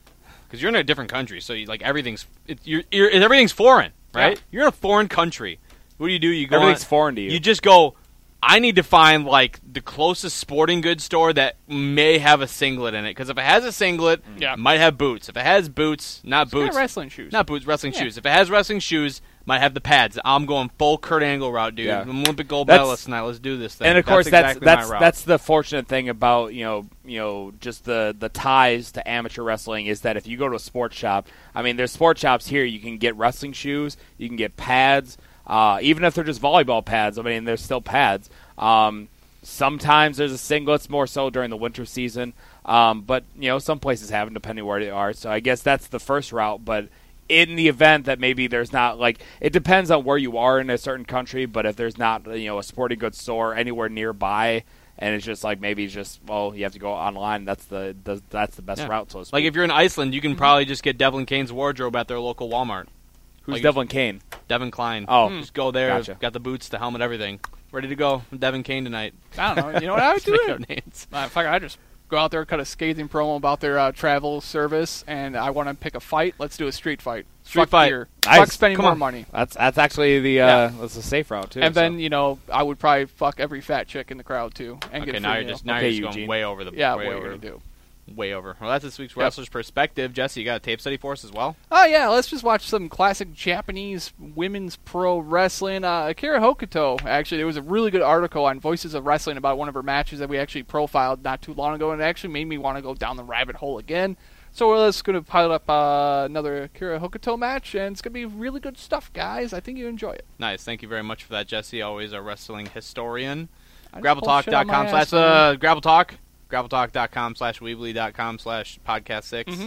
because you're in a different country, so you, like everything's it, you're, you're everything's foreign, right? Yeah. You're in a foreign country. What do you do? You go Everything's on, foreign to you. You just go. I need to find like the closest sporting goods store that may have a singlet in it. Because if it has a singlet, Yeah. it might have boots. If it has boots, not It's got boots, wrestling shoes. not boots, wrestling Yeah. shoes. If it has wrestling shoes, might have the pads. I'm going full Kurt Angle route, dude. Yeah. I'm Olympic gold That's- medalist tonight. Let's do this thing. And of course, that's exactly that's my route. that's the fortunate thing about you know you know just the the ties to amateur wrestling is that if you go to a sports shop, I mean, there's sports shops here. You can get wrestling shoes, you can get pads, uh, even if they're just volleyball pads. I mean, they're still pads. Um, sometimes there's a singlets, more so during the winter season. Um, but you know, some places have them depending where they are. So I guess that's the first route, but. In the event that maybe there's not, like, it depends on where you are in a certain country, but if there's not, you know, a sporting goods store anywhere nearby, and it's just like maybe it's just, well, you have to go online, that's the, the that's the best Yeah. route, so to speak. Like if you're in Iceland, you can probably just get Devlin Kane's wardrobe at their local Walmart. Who's Like, Devlin Kane? Devin Klein. Oh. Just go there, Gotcha. got the boots, the helmet, everything. Ready to go. Devin Kane tonight. I don't know. You know what I would do? Make up names. Uh, fuck it, I just go out there, cut a scathing promo about their uh, travel service, and I want to pick a fight. Let's do a street fight. Street Fuck fight. Beer. Nice. Fuck spending Come more on. money. That's that's actually the uh, Yeah. that's a safe route too. And so. then you know I would probably fuck every fat chick in the crowd too. And Okay, get a now free you're meal. just now Okay, you're just going Eugene. way over the Yeah, way what are you over. gonna do? Way over. Well, that's this week's Yep. Wrestler's Perspective. Jesse, you got a tape study for us as well? Oh yeah, let's just watch some classic Japanese women's pro wrestling. Uh, Akira Hokuto, actually, there was a really good article on Voices of Wrestling about one of her matches that we actually profiled not too long ago, and it actually made me want to go down the rabbit hole again. So we're just going to pile up uh, another Akira Hokuto match, and it's going to be really good stuff, guys. I think you enjoy it. Nice. Thank you very much for that, Jesse. Always a wrestling historian. I just pull shit out my Grappletalk.com ass, slash uh, Grappletalk. Grappletalk.com slash Weebly.com slash podcast six. Mm-hmm.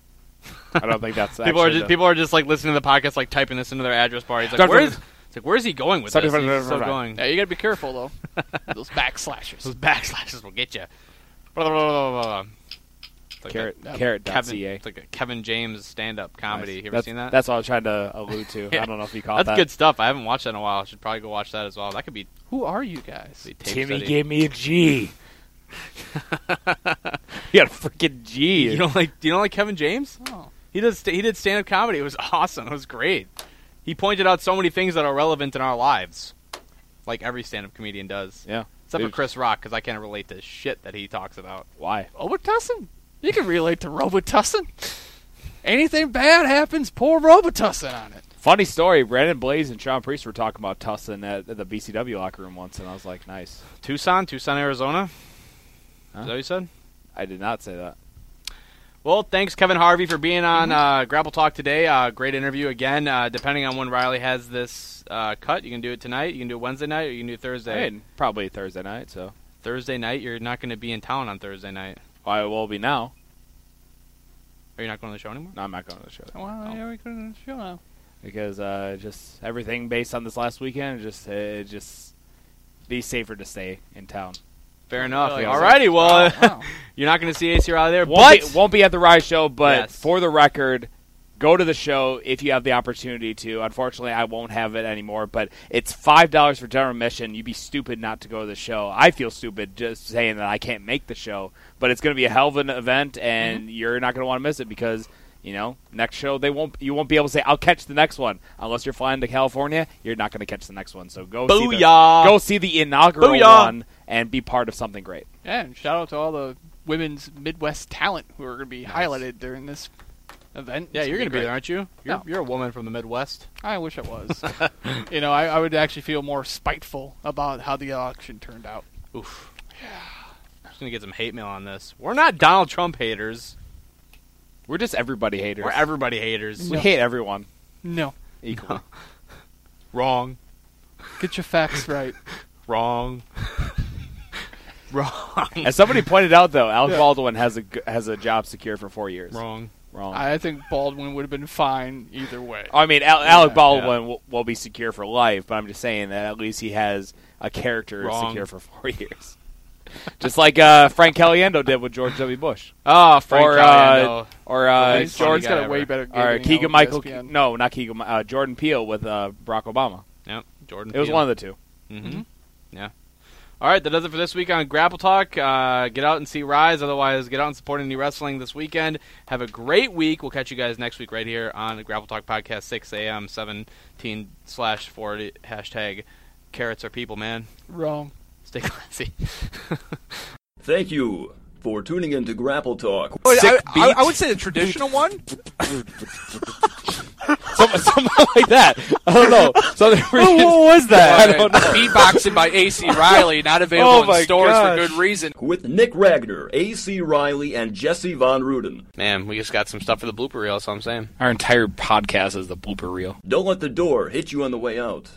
I don't think that's people are actually just the- people are just like listening to the podcast, like typing this into their address bar. He's like, Start where from- is? It's like, where's he going with Start this? from- He's still right. going. Yeah, you got to be careful, though. Those backslashes. Those backslashes will get you. Blah, blah, blah, blah, blah. It's like Carrot- a- carrot dot Kevin, C A. It's like a Kevin James stand-up comedy. Nice. You ever that's, seen that? That's what I was trying to allude to. I don't know if you caught That's that. good stuff. I haven't watched that in a while. I should probably go watch that as well. That could be. Who are you guys? be tape Timmy study. gave me a G. You got a freaking G. You don't like? You don't like Kevin James? Oh. He does. He did stand-up comedy. It was awesome. It was great. He pointed out so many things that are relevant in our lives, like every stand-up comedian does. Yeah. Except for Dude. Chris Rock, because I can't relate to shit that he talks about. Why? Robitussin? You can relate to Robitussin. Anything bad happens, pour Robitussin on it. Funny story. Brandon Blaze and Sean Priest were talking about Tussin at, at the B C W locker room once, and I was like, nice. Tucson, Tucson, Arizona. Huh? Is that what you said? I did not say that. Well, thanks, Kevin Harvey, for being on uh, Grapple Talk today. Uh, great interview again. Uh, depending on when Riley has this uh, cut, you can do it tonight, you can do it Wednesday night, or you can do it Thursday. I mean, probably Thursday night, so. Thursday night, you're not going to be in town on Thursday night. Well, I will be now. Are you not going to the show anymore? No, I'm not going to the show. Well, yeah, we couldn't show now. Because uh, just everything based on this last weekend, just uh, just be safer to stay in town. Fair enough. Really? Alrighty, well, Wow, wow. you're not going to see A C Riley there, Won't but be, won't be at the Rise show, but Yes. for the record, go to the show if you have the opportunity to. Unfortunately, I won't have it anymore, but it's five dollars for general admission. You'd be stupid not to go to the show. I feel stupid just saying that I can't make the show, but it's going to be a hell of an event, and Mm-hmm. you're not going to want to miss it because, you know, next show they won't. You won't be able to say, "I'll catch the next one," unless you're flying to California. You're not going to catch the next one. So go see the, Booyah! go see the inaugural Booyah! one and be part of something great. Yeah, and shout out to all the women's Midwest talent who are going to be highlighted during this event. yeah, It's you're going to be great. there, aren't you? You're, No. you're a woman from the Midwest. I wish I was. you know, I, I would actually feel more spiteful about how the election turned out. Oof. Yeah. I'm just going to get some hate mail on this. We're not Donald Trump haters. We're just everybody haters. We're everybody haters. We hate everyone No. equally. Wrong. Get your facts right. Wrong. Wrong. As somebody pointed out, though, Alec Yeah. Baldwin has a g- has a job secure for four years. Wrong. Wrong. I think Baldwin would have been fine either way. I mean, Al- Alec Yeah, Baldwin will, will be secure for life, but I'm just saying that at least he has a character Wrong. secure for four years. Just like uh, Frank Caliendo did with George W. Bush. Oh, Frank or, Caliendo. Uh, or uh, He's funny George guy got a way ever. better. or gig Keegan than Michael. E S P N. No, not Keegan. Uh, Jordan Peele with uh, Barack Obama. Yep. Jordan It was Peele. one of the two. Mm-hmm. Yeah. All right, that does it for this week on Grapple Talk. Uh, get out and see Rise. Otherwise, get out and support indie wrestling this weekend. Have a great week. We'll catch you guys next week right here on the Grapple Talk Podcast, six a.m., seventeen slash forty, hashtag carrots are people, man. Wrong. Stay classy. Thank you for tuning in to Grapple Talk. Oh, I, I, I would say the traditional one. something, something like that. I don't know. Something what, what was that? I don't know. Beatboxing by A C Riley, not available Oh in stores gosh. for good reason. With Nick Ragnar, A C Riley, and Jesse Von Ruden. Man, we just got some stuff for the blooper reel, that's all I'm saying. Our entire podcast is the blooper reel. Don't let the door hit you on the way out.